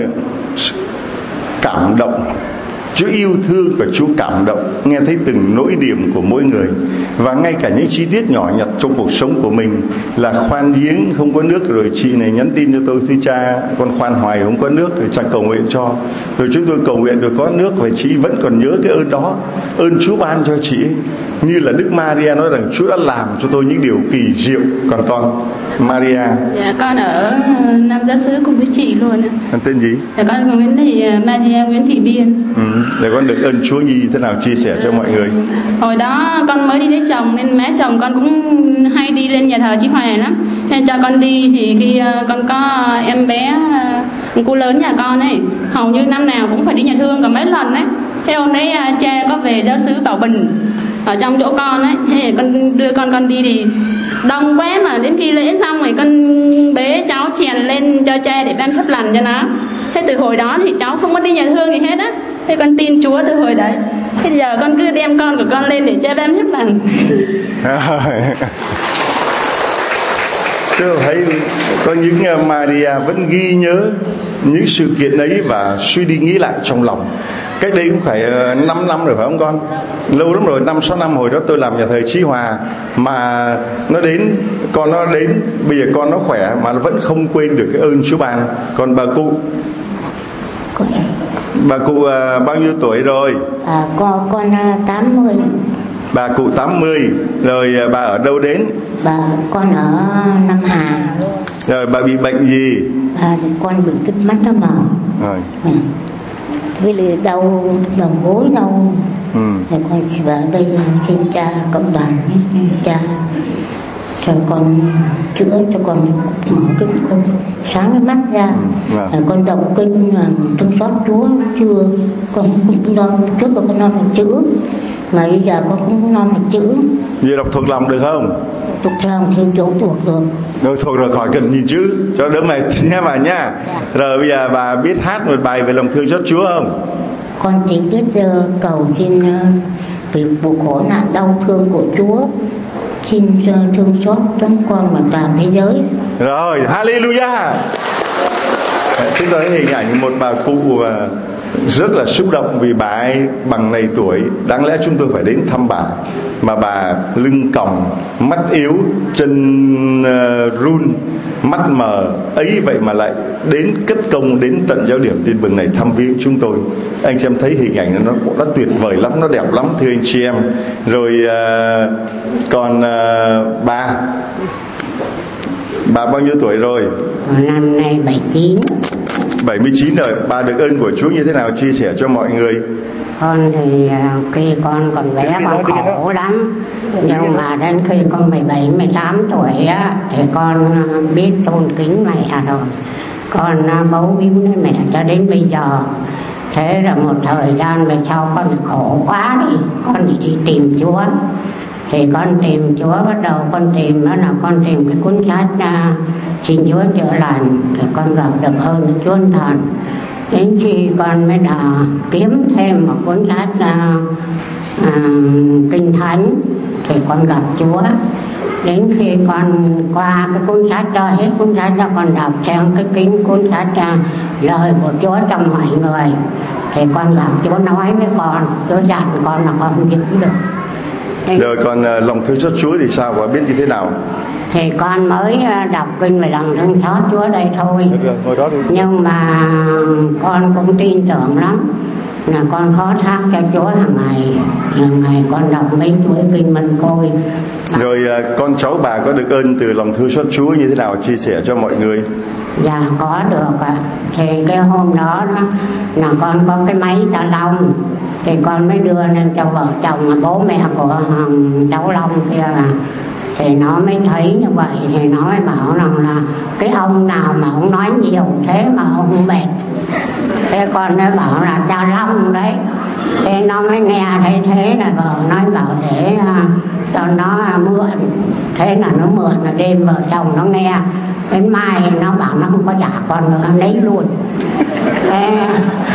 cảm động, Chúa yêu thương và Chúa cảm động, nghe thấy từng nỗi niềm của mỗi người, và ngay cả những chi tiết nhỏ nhặt trong cuộc sống của mình, là khoan giếng không có nước, rồi chị này nhắn tin cho tôi: thưa cha, con khoan hoài không có nước, rồi cha cầu nguyện cho, rồi chúng tôi cầu nguyện rồi có nước, và chị vẫn còn nhớ cái ơn đó, ơn Chúa ban cho chị ấy. Như là Đức Maria nói rằng Chúa đã làm cho tôi những điều kỳ diệu. Còn con Maria?
Dạ con ở Nam Giá Xứ cùng với chị luôn ạ.
Con tên gì?
Dạ con Nguyễn Thị Maria Nguyễn Thị Biên.
Ừ, để con được ơn Chúa như thế nào, chia sẻ cho mọi người.
Hồi đó con mới đi lấy chồng, nên má chồng con cũng hay đi lên nhà thờ Chí Hòa lắm, nên cho con đi. Thì khi con có em bé cô lớn nhà con ấy, hầu như năm nào cũng phải đi nhà thương cả mấy lần đấy. Thế hôm đấy cha có về Giáo xứ Bảo Bình ở trong chỗ con ấy, thế con đưa con con đi thì đông quá, mà đến khi lễ xong rồi con bế cháu chèn lên cho cha để ban phép lành cho nó. Thế từ hồi đó thì cháu không có đi nhà thương gì hết á. Thế con tin Chúa từ hồi đấy. Thế giờ con cứ đem con của con lên để cha ban phép lành.
Tôi thấy có những Maria vẫn ghi nhớ những sự kiện ấy và suy đi nghĩ lại trong lòng. Cách đây cũng phải năm năm rồi phải không con? Lâu lắm rồi, năm sáu năm. Hồi đó tôi làm nhà thờ Chí Hòa, mà nó đến, con nó đến, bây giờ con nó khỏe mà nó vẫn không quên được cái ơn Chúa ban. Còn bà cụ, bà cụ à, bao nhiêu tuổi rồi?
À, con con tám mươi.
Bà cụ tám mươi. Rồi bà ở đâu đến?
Bà con ở Nam Hà.
Rồi bà bị bệnh gì?
À, con bị cái mắt nó mờ.
Rồi.
À, với lại đau đầu gối đau.
Ừ.
Thì con vào đây xin cha cộng đoàn, cha cho con chữa, cho con mở cái con sáng cái mắt ra.
Vâng.
À, con đọc kinh thương xót Chúa chưa, con không non trước con non một chữ, mà bây giờ con không non một chữ.
Giờ đọc thuộc lòng được không?
Thuộc lòng thì chỗ thuộc được.
Rồi thuộc rồi, khỏi cần nhìn chữ cho đỡ mệt nha bà nha. Rồi bây giờ bà biết hát một bài về lòng thương xót Chúa không?
Con chỉ biết uh, cầu xin uh, vì vụ khổ nạn đau thương của Chúa, xin uh, thương xót chúng con và toàn thế giới.
Rồi, hallelujah. Chúng tôi thấy hình ảnh một bà cụ và rất là xúc động vì bà ấy bằng này tuổi, đáng lẽ chúng tôi phải đến thăm bà, mà bà lưng còng, mắt yếu, chân uh, run, mắt mờ ấy, vậy mà lại đến cất công đến tận giáo điểm Tin Mừng này thăm viếng chúng tôi. Anh chị em thấy hình ảnh nó nó tuyệt vời lắm, nó đẹp lắm thưa anh chị em. Rồi uh, còn uh, bà bà bao nhiêu tuổi rồi?
Năm nay bảy mươi chín.
bảy mươi chín rồi. Bà được ơn của Chúa như thế nào, chia sẻ cho mọi người?
Con thì khi con còn bé con khổ lắm, nhưng mà đến khi con mười bảy mười tám tuổi á thì con biết tôn kính mẹ rồi, con bấu víu với mẹ cho đến bây giờ. Thế là một thời gian về sau con khổ quá đi, con đi, đi tìm Chúa. Thì con tìm Chúa, bắt đầu con tìm đó là con tìm cái cuốn sách uh, Xin Chúa Chữa Lành, thì con gặp được ơn Chúa Thần. Đến khi con mới đã kiếm thêm một cuốn sách uh, uh, Kinh Thánh thì con gặp Chúa. Đến khi con qua cái cuốn sách đó, hết cuốn sách đó con đọc xem cái kinh cuốn sách uh, lời của Chúa trong mọi người, thì con gặp Chúa nói với con, Chúa dặn con là con không giữ được.
Rồi còn uh, lòng thương xót Chúa thì sao, bà biết như thế nào?
Thì con mới đọc kinh về lòng thương xót Chúa đây thôi. Nhưng mà con cũng tin tưởng lắm, là con khó thác cho Chúa hàng ngày, hàng ngày con đọc mấy chuỗi kinh Mân Côi.
Rồi uh, con cháu bà có được ơn từ lòng thương xót Chúa như thế nào, chia sẻ cho mọi người?
Dạ có được ạ. Thì cái hôm đó, đó là con có cái máy tạ Long, thì con mới đưa lên cho vợ chồng bố mẹ của cháu Long kia, thì nó mới thấy như vậy, thì nó mới bảo rằng là cái ông nào mà ông nói nhiều thế mà ông mệt. Thế con mới bảo là cha Long đấy. Thế nó mới nghe thấy thế, là vợ nói bảo để cho nó mượn. Thế là nó mượn, là đêm vợ chồng nó nghe. Đến mai nó bảo nó không có trả con nữa, lấy luôn. Thế,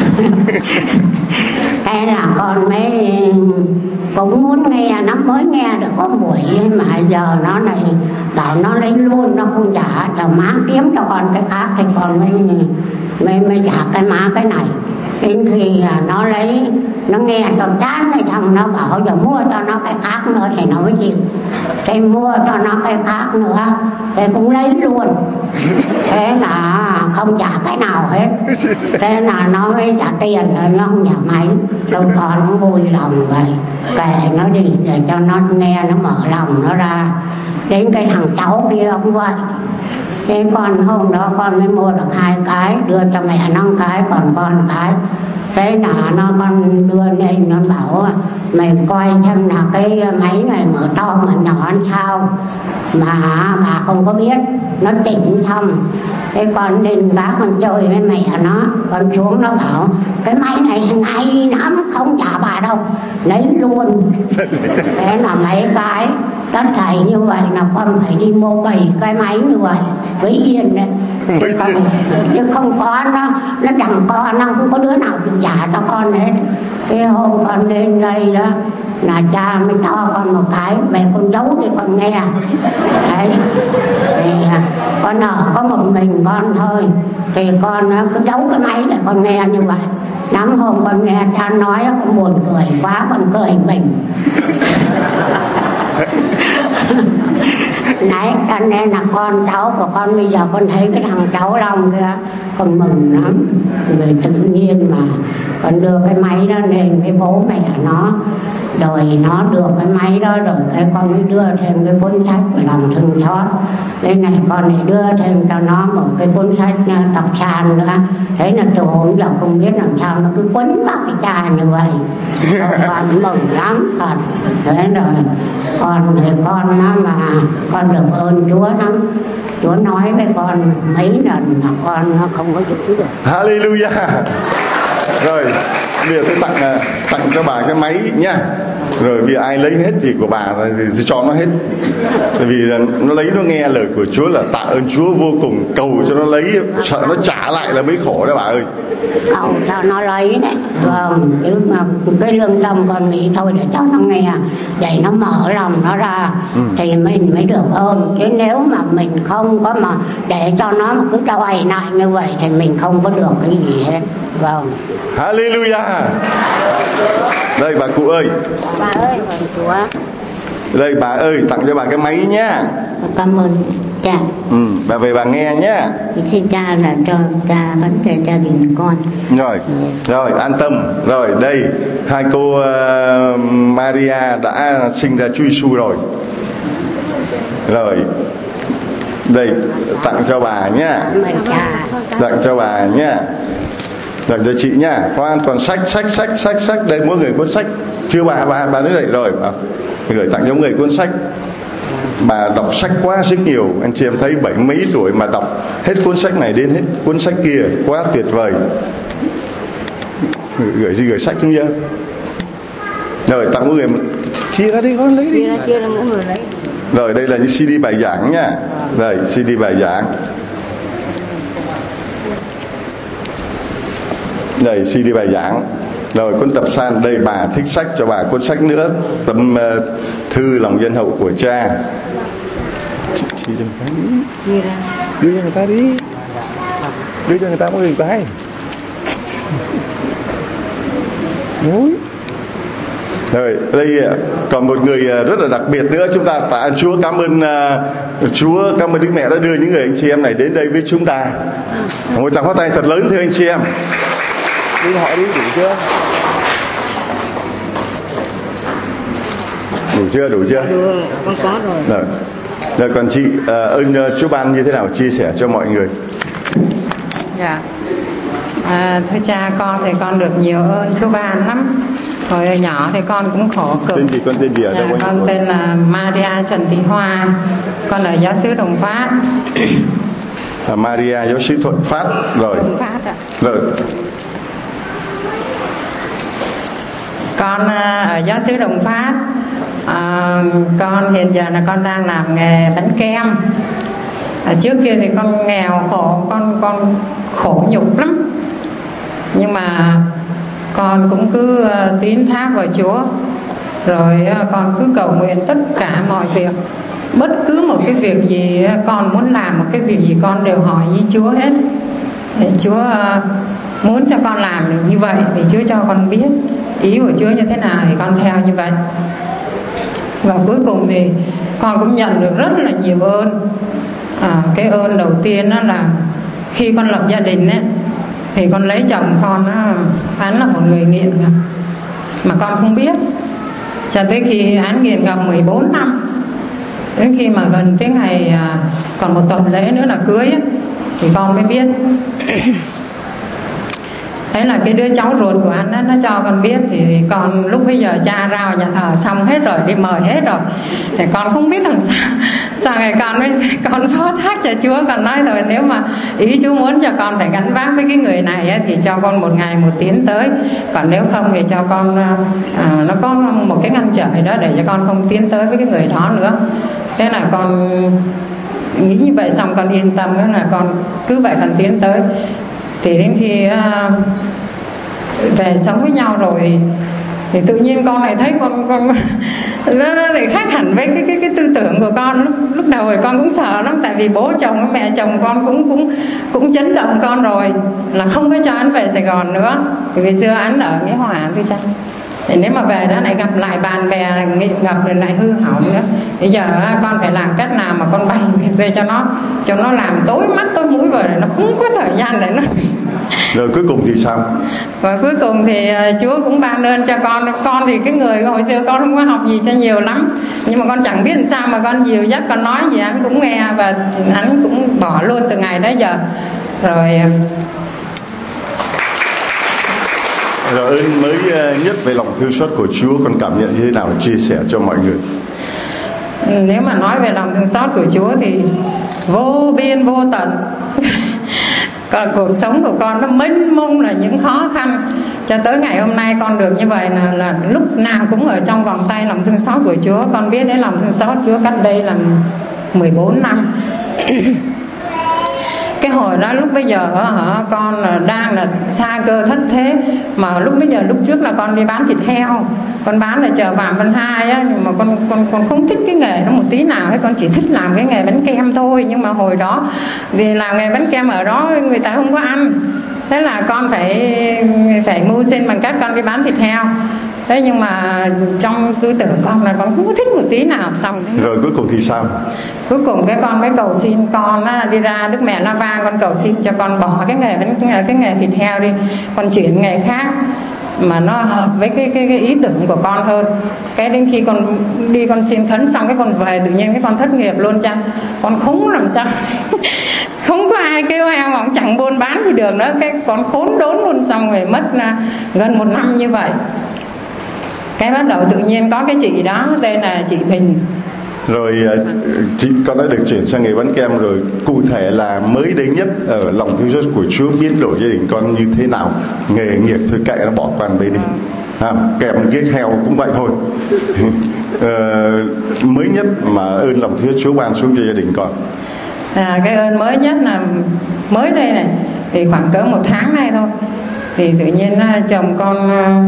thế là con mới cũng muốn nghe, nó mới nghe được có buổi, mà giờ nó này bảo nó lấy luôn, nó không trả, rồi má kiếm cho con cái khác thì con mới mới, mới trả cái má cái này. Đến khi nó lấy, nó nghe cho chán thì thằng nó bảo giờ mua cho nó cái khác nữa thì nó mới chịu. Thế mua cho nó cái khác nữa, thế cũng lấy luôn. Thế là không trả cái nào hết. Thế là nó mới trả tiền rồi nó không trả máy. Tôi con nó vui lòng vậy, kệ nó đi để cho nó nghe, nó mở lòng nó ra. Đến cái thằng cháu kia cũng vậy. Thế con hôm đó con mới mua được hai cái, đưa cho mẹ nó một cái, còn con cái. Thế là nó con đưa lên, nó bảo mày coi xem là cái máy này mở to mở nhỏ làm sao mà bà không có biết. Nó chỉnh xong, thế con lên gác con chơi với mẹ nó, con xuống nó bảo cái máy này hay lắm, không trả bà đâu, lấy luôn. Thế là mấy cái tất thảy như vậy là con phải đi mua bảy cái máy như vậy với yên đấy. Con, chứ không có nó nó chẳng có, nó không có đứa nào chịu trả cho con hết. Cái hôm con lên đây đó là cha mới cho con một cái, mẹ con giấu để con nghe đấy. Thì con ở có một mình con thôi, thì con cứ giấu cái máy để con nghe như vậy. Lắm hôm con nghe cha nói con buồn cười quá, con cười mình. Đấy, cho nên là con cháu của con bây giờ con thấy cái thằng cháu Long kia con mừng lắm. Rồi tự nhiên mà con đưa cái máy đó lên với bố mẹ nó, rồi nó được cái máy đó, rồi cái con mới đưa thêm cái cuốn sách về lòng thương xót. Bên này con lại đưa thêm cho nó một cái cuốn sách đọc sàn nữa. Thế là từ hôm giờ không biết làm sao nó cứ quấn vào cái cha như vậy. Rồi con mừng lắm thật. Thế rồi con thì con nó mà con được ơn Chúa lắm. Chúa nói với con mấy lần là con nó không có giữ được.
Hallelujah. Rồi bây giờ tôi tặng tặng cho bà cái máy nha. Rồi vì ai lấy hết gì của bà thì cho nó hết. Tại vì nó lấy nó nghe lời của Chúa là tạ ơn Chúa vô cùng, cầu cho nó lấy, sợ nó trả lại là mới khổ đó bà ơi.
Cầu cho nó lấy đấy. Vâng, chứ mà cái lương tâm con nghĩ thôi để cho nó nghe, để nó mở lòng nó ra, ừ. thì mình mới được ơn. Chứ nếu mà mình không có mà để cho nó mà cứ đòi lại như vậy thì mình không có được cái gì hết. Vâng.
Hallelujah. Đây bà cụ ơi.
Bà ơi, Chúa.
Đây bà ơi, tặng cho bà cái máy nhá.
Cảm ơn cha.
Ừ, bà về bà nghe nhá.
Xin cha là cho cha vẫn cho gia đình con.
Rồi, rồi an tâm. Rồi đây hai cô uh, Maria đã sinh ra Chúa Giêsu rồi. Rồi đây tặng cho bà nhá. Tặng cho bà nhá. Tặng cho chị nhá. Khoan còn sách sách sách sách sách đây mỗi người cuốn sách. Chưa bà bà bà nói vậy rồi. Bà gửi tặng cho người cuốn sách. Bà đọc sách quá sức nhiều. Anh chị em thấy bảy mấy tuổi mà đọc hết cuốn sách này đến hết cuốn sách kia, quá tuyệt vời. Gửi gì gửi sách không nhá. Rồi tặng mỗi người chia ra đi con lấy đi.
Chia ra mỗi người lấy.
Rồi đây là những xê đê bài giảng nha. Đây xê đê bài giảng. Đây xê đê bài giảng. Rồi cuốn tập san. Đây bà thích sách cho bà cuốn sách nữa. Tâm uh, thư lòng nhân hậu của cha. Chia cho người ta đi. Đưa cho người ta đi. Đưa cho người ta mỗi người cái. Nhối. Rồi đây còn một người rất là đặc biệt nữa. Chúng ta tạ ơn Chúa. Cảm ơn uh, Chúa. Cảm ơn Đức Mẹ đã đưa những người anh chị em này đến đây với chúng ta. Một tràng pháo tay thật lớn thưa anh chị em. Đi hỏi đi, đủ chưa? Đủ chưa, đủ chưa?
Được, con có rồi.
Rồi, rồi còn chị uh, ơn uh, Chúa ban như thế nào chia sẻ cho mọi người?
Dạ. À, thưa cha, con thì con được nhiều ơn Chúa ban lắm. Hồi nhỏ thì con cũng khổ cực.
Tên gì, con tên gì ở đâu?
Dạ, con tên là Maria Trần Thị Hoa. Con ở giáo xứ Đồng Phát.
À, Maria giáo xứ Thuận Phát. Rồi.
Đồng Phát ạ.
Rồi.
Con ở giáo xứ Đồng Phát. À, con hiện giờ là con đang làm nghề bánh kem. À, trước kia thì con nghèo khổ, con con khổ nhục lắm. Nhưng mà con cũng cứ uh, tín thác vào Chúa. Rồi uh, con cứ cầu nguyện tất cả mọi việc. Bất cứ một cái việc gì uh, con muốn làm, một cái việc gì con đều hỏi với Chúa hết. Để Chúa uh, muốn cho con làm như vậy thì Chúa cho con biết ý của Chúa như thế nào thì con theo như vậy. Và cuối cùng thì con cũng nhận được rất là nhiều ơn. À, cái ơn đầu tiên đó là khi con lập gia đình ấy, thì con lấy chồng con đó, hắn là một người nghiện ngập mà con không biết. Cho tới khi hắn nghiện ngập mười bốn năm, đến khi mà gần tới ngày à, còn một tuần lễ nữa là cưới ấy, thì con mới biết. Thế là cái đứa cháu ruột của anh đó, nó cho con biết. Thì con lúc bây giờ cha rao nhà thờ xong hết rồi, đi mời hết rồi, thì con không biết làm sao. Sau ngày con mới con phó thác cho Chúa. Con nói rồi, nếu mà ý Chúa muốn cho con phải gắn vác với cái người này ấy, thì cho con một ngày một tiếng tới. Còn nếu không thì cho con à, nó có một cái ngăn trở đó để cho con không tiến tới với cái người đó nữa. Thế là con nghĩ như vậy, xong con yên tâm đó là con cứ vậy con tiến tới. Thì đến khi uh, về sống với nhau rồi thì tự nhiên con lại thấy con con nó, nó lại khác hẳn với cái cái cái tư tưởng của con. Lúc lúc đầu thì con cũng sợ lắm, tại vì bố chồng với mẹ chồng con cũng cũng cũng chấn động con rồi là không có cho anh về Sài Gòn nữa. Thì ngày xưa anh ở Nghĩa Hòa thì sao? Thì nếu mà về đó lại gặp lại bạn bè nghiện ngập rồi lại hư hỏng nữa. Bây giờ con phải làm cách nào mà con bày việc đây cho nó cho nó làm tối mắt tối mũi rồi, nó không có thời gian để nó.
Rồi cuối cùng thì sao?
Và cuối cùng thì Chúa cũng ban ơn cho con. Con thì cái người hồi xưa con không có học gì cho nhiều lắm, nhưng mà con chẳng biết làm sao mà con dìu dắt, con nói gì anh cũng nghe. Và anh cũng bỏ luôn từ ngày đó giờ. Rồi
Rồi ơn mới nhất về lòng thương xót của Chúa con cảm nhận như thế nào, chia sẻ cho mọi người.
Nếu mà nói về lòng thương xót của Chúa thì vô biên vô tận. Còn cuộc sống của con nó mênh mông là những khó khăn. Cho tới ngày hôm nay con được như vậy là, là lúc nào cũng ở trong vòng tay lòng thương xót của Chúa. Con biết đến lòng thương xót Chúa cách đây là mười bốn năm. Cái hồi đó lúc bây giờ hả, con là đang là xa cơ thất thế. Mà lúc bây giờ lúc trước là con đi bán thịt heo, con bán ở chợ Phạm Văn Hai á, nhưng mà con con con không thích cái nghề đó một tí nào hết, con chỉ thích làm cái nghề bánh kem thôi. Nhưng mà hồi đó vì làm nghề bánh kem ở đó người ta không có ăn, thế là con phải phải mưu sinh bằng cách con đi bán thịt heo. Thế nhưng mà trong tư tưởng con là con không có thích một tí nào. Xong
rồi cuối cùng thì sao?
Cuối cùng cái con mới cầu xin con á, đi ra Đức Mẹ La Vang, con cầu xin cho con bỏ cái nghề bánh cái nghề thịt heo đi, con chuyển nghề khác mà nó hợp với cái cái, cái ý tưởng của con hơn. Cái đến khi con đi con xin khấn xong cái con về tự nhiên cái con thất nghiệp luôn cha. Con khốn làm sao không có ai kêu em mà cũng chẳng buôn bán thì được nữa. Cái con khốn đốn luôn. Xong rồi mất gần một năm như vậy. Cái bắt đầu tự nhiên có cái chị đó, đây là chị Bình.
Rồi chị con đã được chuyển sang nghề bánh kem rồi. Cụ thể là mới đây nhất ở lòng thương xót của Chúa biến đổi gia đình con như thế nào? Nghề nghiệp thôi kệ nó bỏ qua đây đi. À, kèm cái heo cũng vậy thôi. à, mới nhất mà ơn lòng thương Chúa ban xuống cho gia đình con.
À, cái ơn mới nhất là mới đây này, thì khoảng cỡ một tháng nay thôi, thì tự nhiên chồng con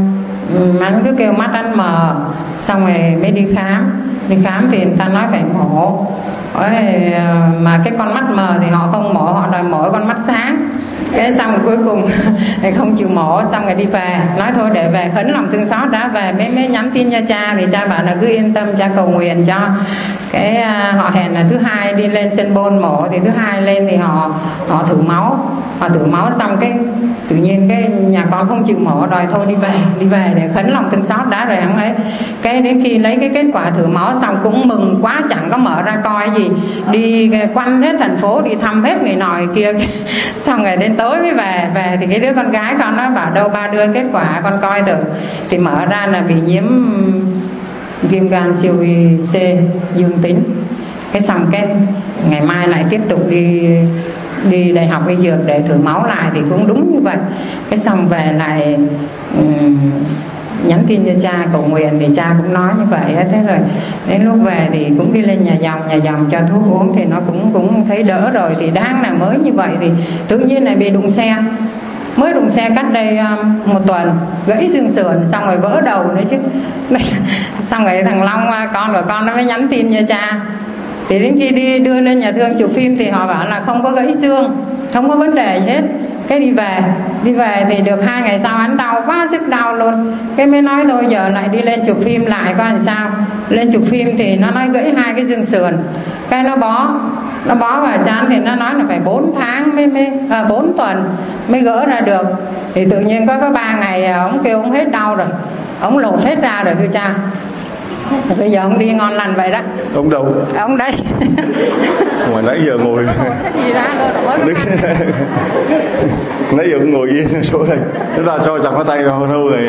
anh cứ kêu mắt anh mờ, xong rồi mới đi khám. Đi khám thì người ta nói phải mổ. Ôi, mà cái con mắt mờ thì họ không mổ, họ đòi mổ con mắt sáng. Cái xong rồi cuối cùng không chịu mổ, xong rồi đi về. Nói thôi để về khấn lòng thương xót đã. Về mới, mới nhắn tin cho cha, thì cha bảo là cứ yên tâm, cha cầu nguyện cho. Cái họ hẹn là thứ hai đi lên sân bôn mổ. Thì thứ hai lên thì họ họ thử máu. Họ thử máu xong cái tự nhiên cái nhà con không chịu mổ, đòi thôi đi về. Đi về để khấn lòng thương xót đã rồi hắn ấy. Cái đến khi lấy cái kết quả thử máu xong cũng mừng quá, chẳng có mở ra coi gì. Đi quanh hết thành phố, đi thăm hết người nọ người kia. Xong rồi đến tối mới về. Về thì cái đứa con gái con nó bảo đâu ba đưa kết quả con coi được. Thì mở ra là bị nhiễm viêm gan siêu vi C dương tính. Cái xong cái ngày mai lại tiếp tục đi đi đại học y dược để thử máu lại thì cũng đúng như vậy. Cái xong về lại um, nhắn tin cho cha cầu nguyện thì cha cũng nói như vậy. Thế rồi đến lúc về thì cũng đi lên nhà dòng, nhà dòng cho thuốc uống thì nó cũng cũng thấy đỡ rồi. Thì đang là mới như vậy thì tự nhiên lại bị đụng xe. Mới đụng xe cách đây um, một tuần, gãy xương sườn, xong rồi vỡ đầu nữa chứ. Xong rồi thằng Long con của con nó mới nhắn tin cho cha. Thì đến khi đi đưa lên nhà thương chụp phim thì họ bảo là không có gãy xương, không có vấn đề gì hết. Cái đi về, đi về thì được hai ngày sau hắn đau quá sức đau luôn. Cái mới nói thôi giờ lại đi lên chụp phim lại coi làm sao. Lên chụp phim thì nó nói gãy hai cái xương sườn. Cái nó bó, nó bó vào chán thì nó nói là phải bốn tháng mới, mới à, bốn tuần mới gỡ ra được. Thì tự nhiên có có ba ngày ông kêu ông hết đau rồi, ông lột hết ra rồi thưa cha. Bây giờ ông đi ngon lành vậy đó.
Ông đâu?
Ông đây.
Ngoài nãy giờ ngồi
gì ra
Đứng... nãy giờ ông ngồi yên chỗ này. Chúng ta cho chàng pháo tay vào đâu rồi.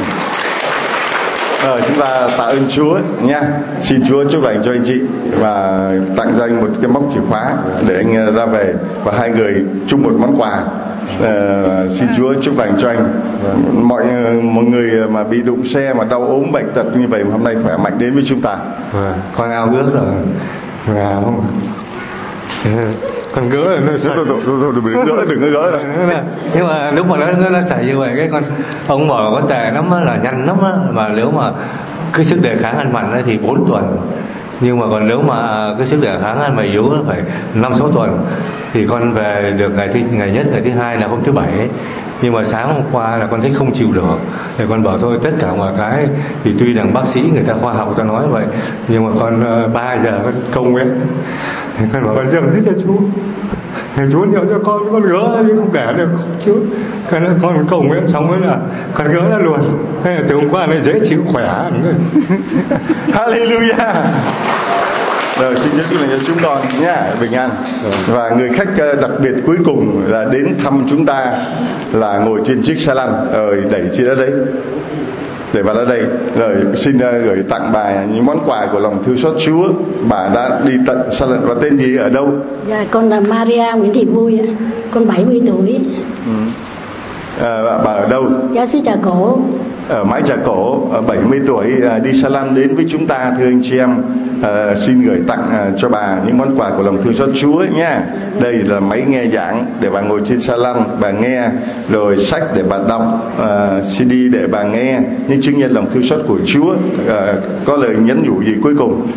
Ờ, chúng ta tạ ơn Chúa nha. Xin Chúa chúc lành cho anh chị và tặng cho anh một cái móc chìa khóa để anh ra về và hai người chung một món quà. Uh, xin Chúa chúc lành cho anh. Mọi mọi người mà bị đụng xe mà đau ốm bệnh tật như vậy hôm nay khỏe mạnh đến với chúng ta.
À, con ao ước rồi. À, không. Con gỡ rồi nó
thôi thôi thôi đừng gỡ đừng có gỡ rồi.
Nhưng mà lúc mà nó nó xảy như vậy cái con ông bảo con tè lắm là nhanh lắm á, mà nếu mà cái sức đề kháng ăn mặn thì bốn tuần. Nhưng mà còn nếu mà cái sức đề kháng ăn mà yếu nó phải năm sáu tuần. Thì con về được ngày thứ ngày nhất, ngày thứ hai là hôm thứ bảy ấy. Nhưng mà sáng hôm qua là con thấy không chịu được. Thì con bảo thôi tất cả mọi cái thì tuy rằng bác sĩ người ta khoa học ta nói vậy, nhưng mà con ba uh, giờ con cầu nguyện. Thì con bảo con dâng hết cho Chúa. Thì Chúa nhớ cho con, con gỡ chứ không để được Chúa. Cái đó con cầu nguyện xong rồi là con gỡ ra luôn. Thế là từ hôm qua nó dễ chịu khỏe rồi.
Hallelujah. Rồi xin Chúa chúc lành cho chúng con nha, bình an. Và người khách đặc biệt cuối cùng là đến thăm chúng ta là ngồi trên chiếc xe lăn, rồi đẩy chị đó đấy. để vào đây. Rồi xin uh, gửi tặng bà những món quà của lòng thương xót Chúa. Bà đã đi tận xa lận và tên gì, ở đâu?
Dạ con là Maria Nguyễn Thị Vui, con bảy mươi tuổi.
Ừ. À, bà ở đâu?
Dạ xứ Trà Cổ.
Ở Mái Trà Cổ, bảy mươi tuổi, à, đi Sa Lăn đến với chúng ta, thưa anh chị em. À, xin gửi tặng à, cho bà những món quà của lòng thương xót Chúa nha. Đây là máy nghe giảng để bà ngồi trên Sa Lăn bà nghe, rồi sách để bà đọc, à, xê đê để bà nghe những chứng nhân lòng thương xót của Chúa. À, có lời nhắn nhủ gì cuối cùng?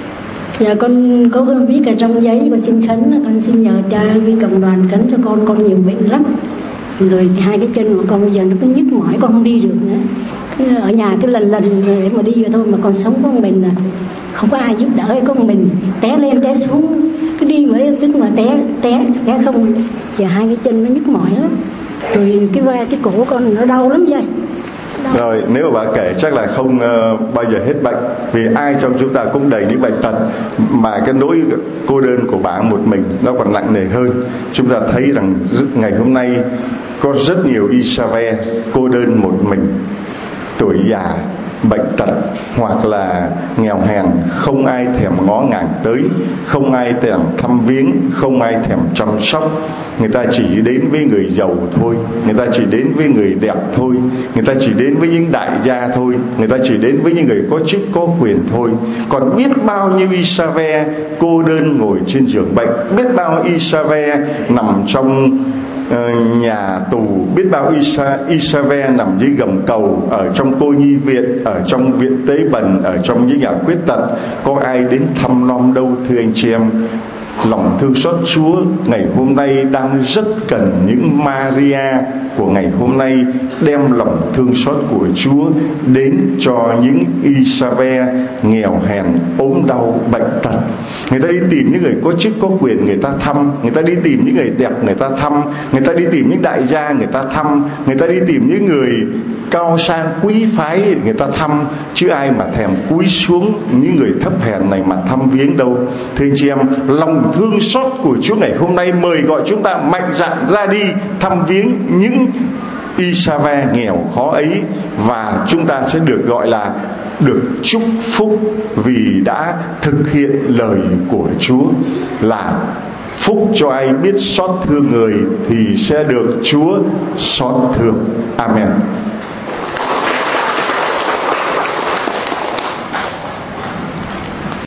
Dạ con có viết ở trong giấy và xin khấn, con xin nhờ cha với cộng đoàn khấn cho con, con nhiều bệnh lắm. Rồi hai cái chân của con bây giờ nó cứ nhức mỏi, con không đi được nữa. Cứ ở nhà cứ lần lần để mà đi vậy thôi, mà con sống có một mình, là không có ai giúp đỡ, có một mình té lên té xuống, cứ đi với tức là té té té không. Giờ hai cái chân nó nhức mỏi lắm, rồi cái vai cái cổ con nó đau lắm vậy.
Rồi nếu mà bà kể chắc là không uh, bao giờ hết bệnh, vì ai trong chúng ta cũng đầy những bệnh tật, mà cái nỗi cô đơn của bà một mình nó còn nặng nề hơn. Chúng ta thấy rằng ngày hôm nay có rất nhiều Isave cô đơn một mình, tuổi già, bệnh tật hoặc là nghèo hèn, không ai thèm ngó ngàng tới, không ai thèm thăm viếng, không ai thèm chăm sóc. Người ta chỉ đến với người giàu thôi, người ta chỉ đến với người đẹp thôi, người ta chỉ đến với những đại gia thôi, người ta chỉ đến với những người có chức có quyền thôi. Còn biết bao nhiêu Isave cô đơn ngồi trên giường bệnh, biết bao Isave nằm trong Uh, nhà tù, biết bao Isa, Isave nằm dưới gầm cầu, ở trong cô nhi viện, ở trong viện tế bần, ở trong những nhà khuyết tật, có ai đến thăm nom đâu, thưa anh chị em. Lòng thương xót Chúa ngày hôm nay đang rất cần những Maria của ngày hôm nay đem lòng thương xót của Chúa đến cho những Isave nghèo hèn, ốm đau, bệnh tật. Người ta đi tìm những người có chức có quyền, người ta thăm. Người ta đi tìm những người đẹp, người ta thăm. Người ta đi tìm những đại gia, người ta thăm. Người ta đi tìm những người cao sang quý phái, người ta thăm. Chứ ai mà thèm cúi xuống những người thấp hèn này mà thăm viếng đâu. Thưa anh chị em, lòng thương xót của Chúa ngày hôm nay mời gọi chúng ta mạnh dạn ra đi thăm viếng những Isave nghèo khó ấy, và chúng ta sẽ được gọi là được chúc phúc, vì đã thực hiện lời của Chúa là phúc cho ai biết xót thương người thì sẽ được Chúa xót thương. Amen.